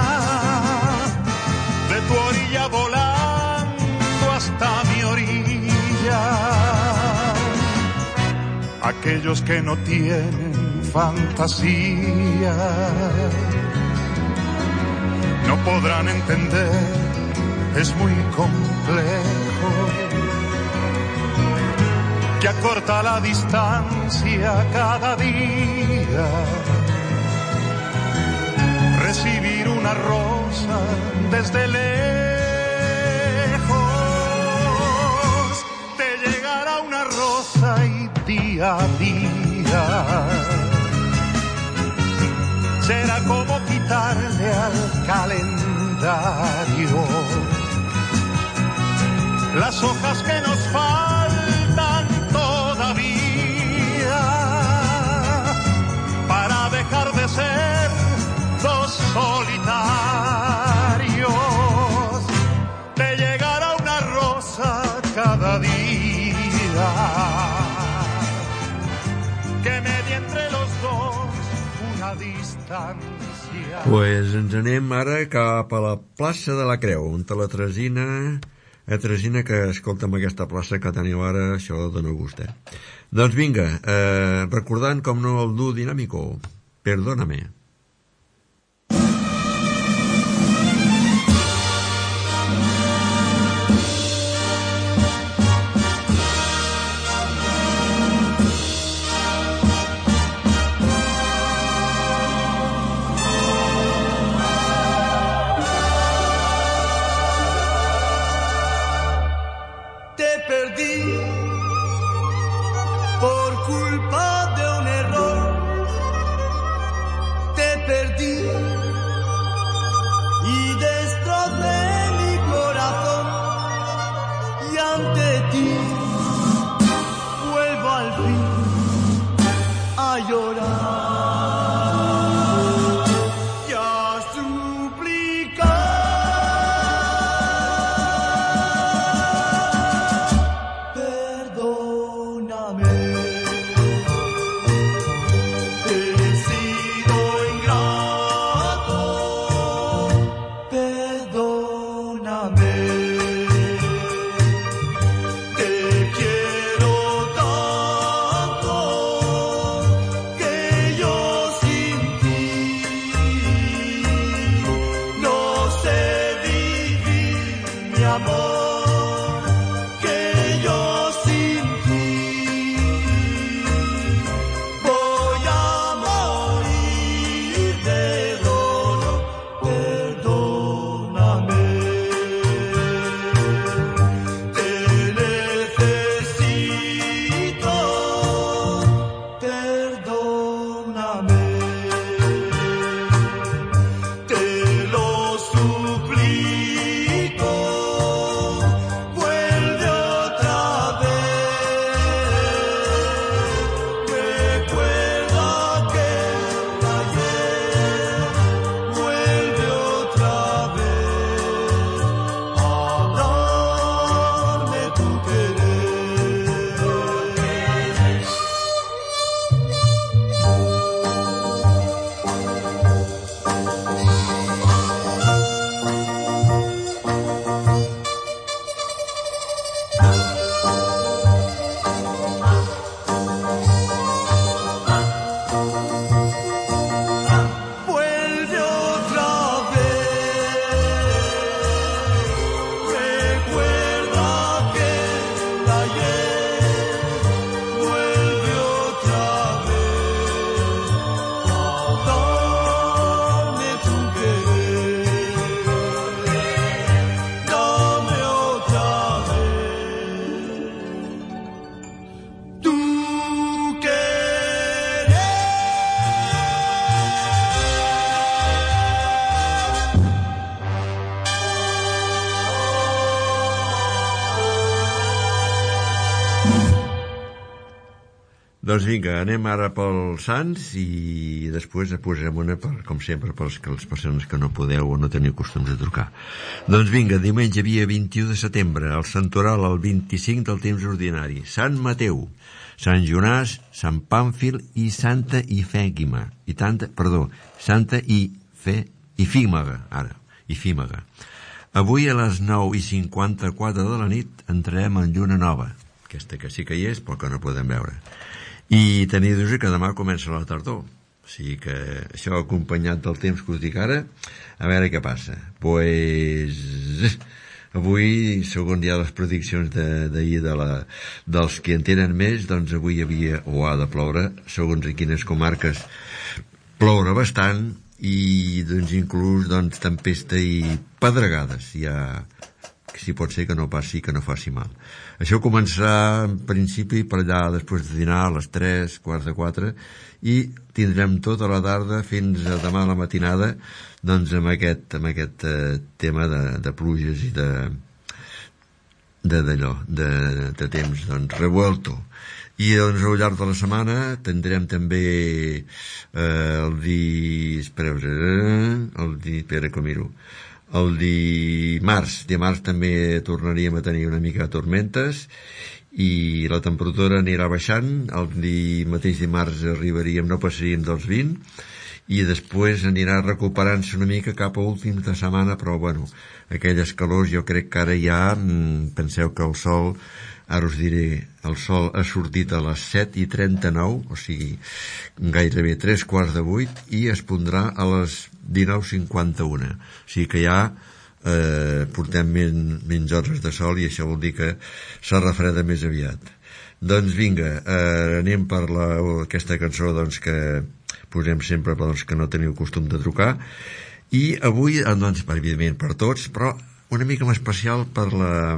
de tu orilla volando hasta mi orilla. Aquellos que no tienen fantasía no podrán entender, es muy complejo, que acorta la distancia cada día. Recibir una rosa desde lejos, te llegará una rosa y día a día será como quitarle al calendario las hojas que nos faltan todavía para dejar de ser dos solitarios. Te llegará una rosa cada día que medie entre los dos una distància. Pues ens anem ara cap a la plaça de la Creu, on la Tresina, eh, Tresina, que escolta'm aquesta plaça que teniu ara, això dona gust, eh? Doncs vinga, eh, recordant com no el dúo dinámico, Perdóname. Doncs vinga, anem ara pels Sants i després posem una, per, com sempre, per les persones que no podeu o no teniu costums de trucar. Doncs vinga, diumenge dia vint-i-u de setembre, el Santoral, el vint-i-cinc del temps ordinari, Sant Mateu, Sant Jonàs, Sant Pàmfil i Santa Ifègima. I tanta, perdó, Santa Ife, Ifímaga, ara, Ifímaga. Avui a les nou i cinquanta-quatre de la nit entrarem en lluna nova, aquesta que sí que hi és, però que no podem veure. I teniu que demà comença la tardor, o sigui que això acompanyat del temps que us dic ara, a veure què passa. Pues avui, segons hi ha les prediccions d'ahir de, de la, dels que en tenen més, doncs avui hi havia o ha de ploure, segons en quines comarques ploure bastant, i doncs inclús doncs, tempesta i pedregades. Hi ha, si pot ser que no passi, que no faci mal. Això començarà en principi per allà després de dinar a les tres, quarts de quatre, i tindrem tota la tarda fins a demà a la matinada doncs amb aquest, amb aquest eh, tema de, de pluges i de de d'allò, de, de temps doncs revuelto. I doncs al llarg de la setmana tindrem també eh, el di... espereu, el di... espera que miro. El dimarts, dimarts també tornaríem a tenir una mica de tormentes i la temperatura anirà baixant. El di mateix dimarts arribaríem, no passaríem dels vint, i després anirà recuperant-se una mica cap a últims de setmana, però bueno, aquelles calors jo crec que ara ja, penseu que el sol, ara us diré, el sol ha sortit a les set i trenta-nou, o sigui, gairebé tres quarts de vuit, i es pondrà a les dinou cinquanta-u. O sigui que ja eh, portem men, menys hores de sol i això vol dir que s'ha refreda més aviat. Doncs vinga, eh, anem per la, aquesta cançó doncs, que posem sempre doncs, que no teniu costum de trucar, i avui, doncs, evidentment per tots, però una mica més especial per la...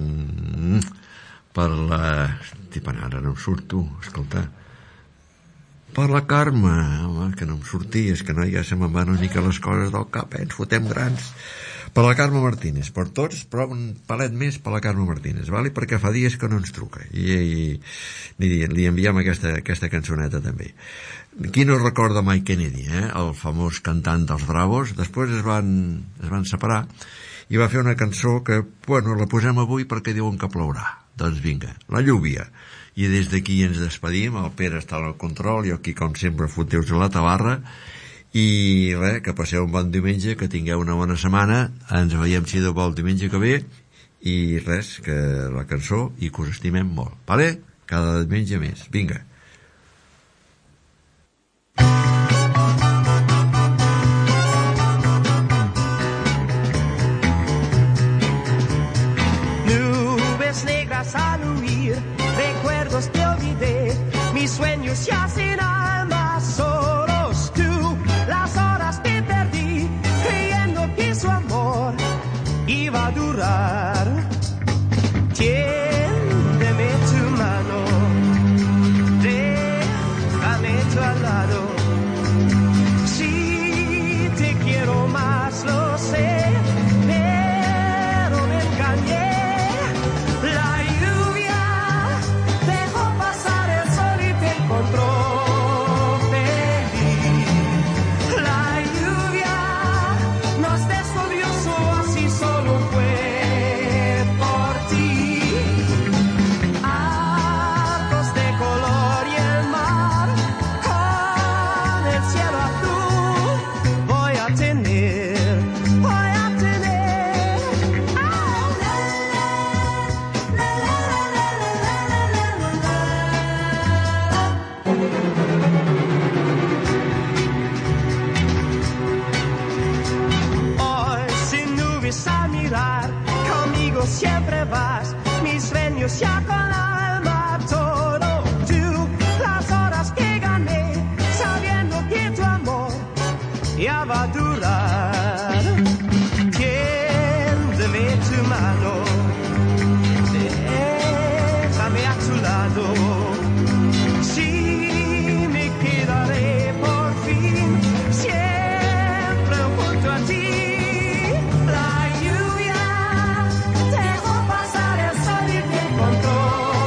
per la... Tipa, ara no em surto, escolta. Per la Carme, home, que no em sortia, és que no, ja se me'n van una mica les coses del cap, eh? Ens fotem grans. Per la Carme Martínez, per tots, però un palet més per la Carme Martínez, vale? Perquè fa dies que no ens truca, i, i, i li enviem aquesta, aquesta cançoneta també. Qui no recorda Mike Kennedy, eh? El famós cantant dels Bravos? Després es van, es van separar i va fer una cançó que, bueno, la posem avui perquè diuen que plourà. Doncs vinga, La lluvia. I des d'aquí ens despedim, el Pere està al control, jo aquí com sempre foteus a la tabarra, i res, que passeu un bon diumenge, que tingueu una bona setmana, ens veiem si de vol diumenge que ve, i res, que la cançó, i que us estimem molt, vale? Cada diumenge més, vinga. Al huir, recuerdos te olvidé, mis sueños ya sin alma, solos tú, las horas te perdí, creyendo que su amor iba a durar. Tiéndeme tu mano, déjame tu al lado, si te quiero más lo sé, pero me engañé. Siempre vas, mis sueños ya con alma, todo tú, las horas que gané, sabiendo que tu amor ya va a durar. Tiéndeme tu mano, déjame a tu lado, sí me quedaré por fin, siempre junto a ti. Control.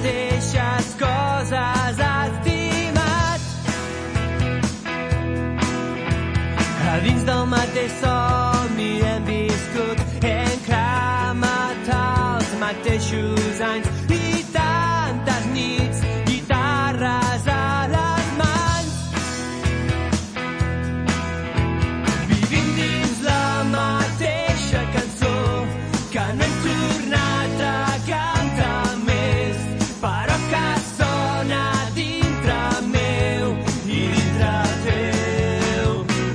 mateixes coses, estimat. A dins del mateix somni hem viscut, hem cremat els mateixos anys i tantes nits, guitarres a les mans. Vivim dins la mateixa cançó que no hem tornat a cantar més, però que sona dintre meu i dintre teu.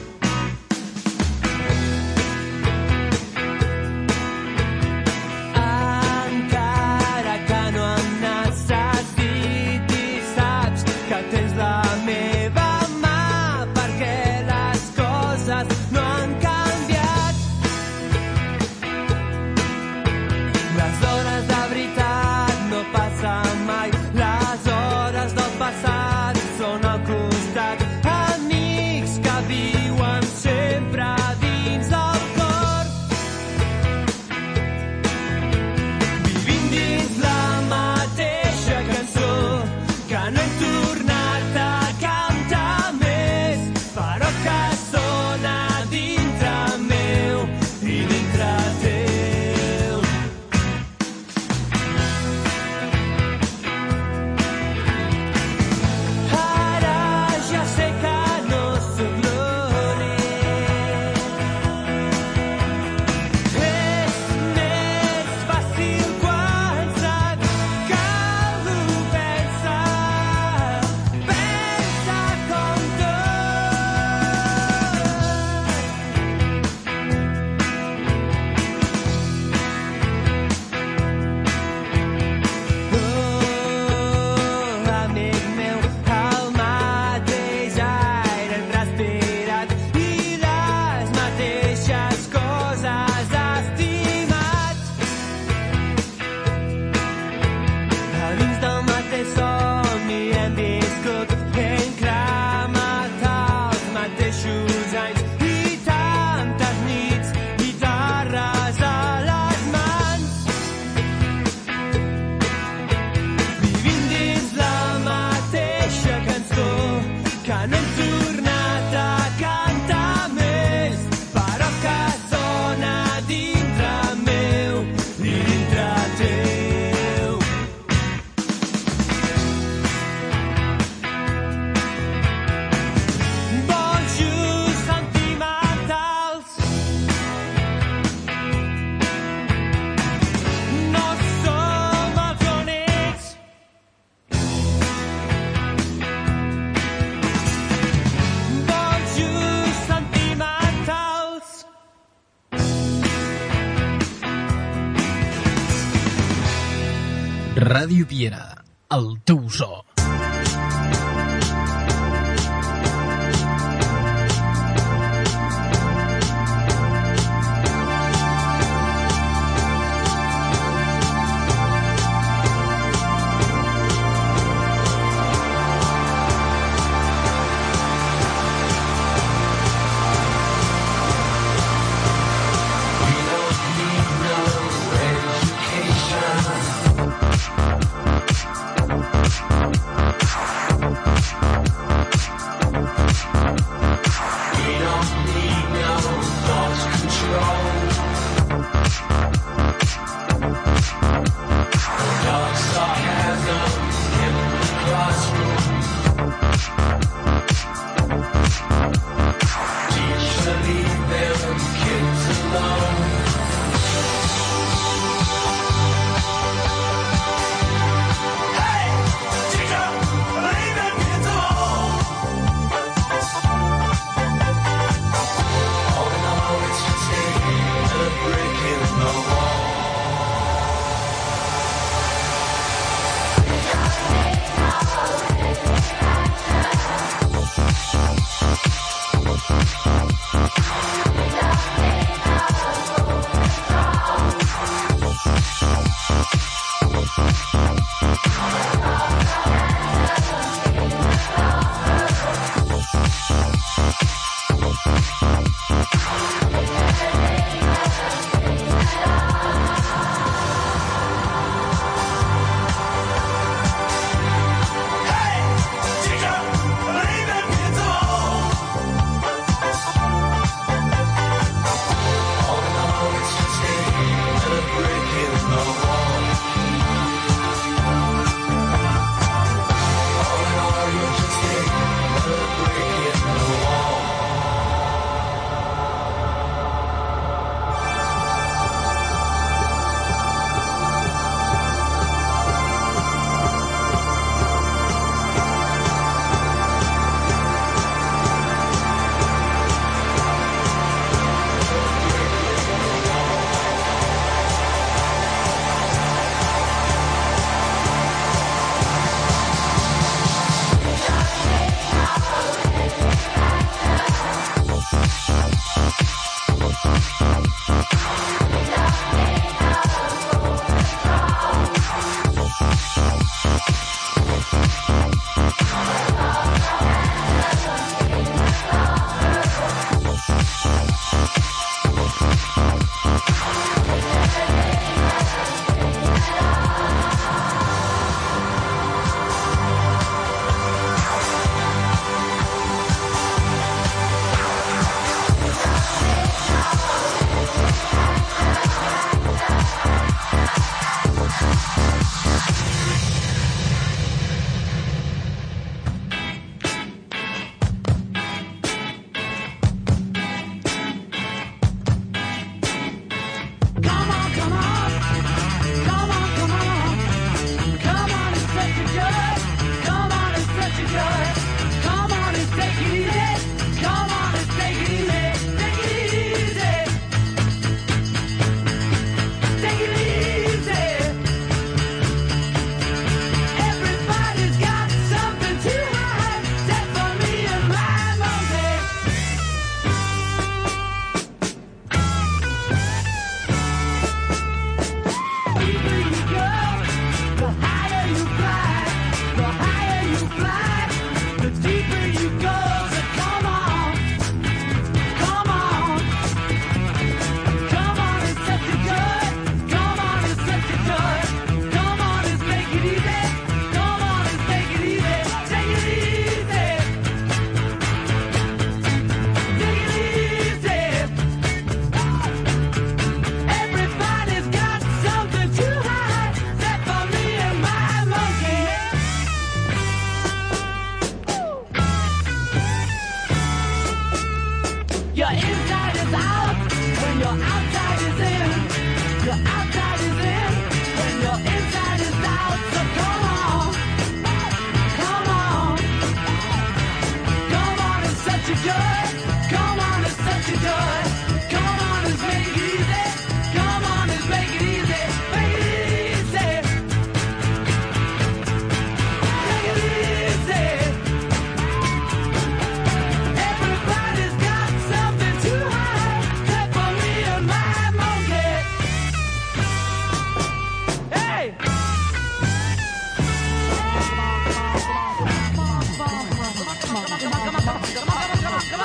Encara que no em necessitis, saps que tens la meva mà, perquè les coses no han canviat. Les hores de veritat no passen mai, les hores del passat són al costat, amics que viuen sempre dins del cor. Vivim dins la mateixa cançó que no hem tornat a cantar més, però que sona dintre meu i dintre teu. Ara ja sé que no sóc l'únic. És més fàcil quan saps que algú pensa, pensa com tu. Oh, amic meu, el mateix aire hem respirat i les mateixes coses, estimat. A dins del mateix somni hem viscut, hem cremat els mateixos anys i tantes nits, guitarres a les mans. Vivim dins la mateixa cançó que no hem tornat a cantar més, però que sona dintre meu i dintre teu. Bojos sentimentals no som els únics. Bojos sentimentals. Ràdio Piera, el teu so. Education.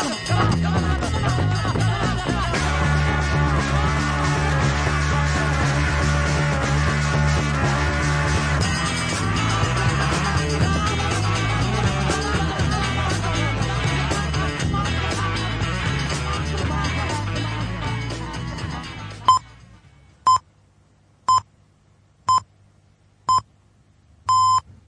passa, que la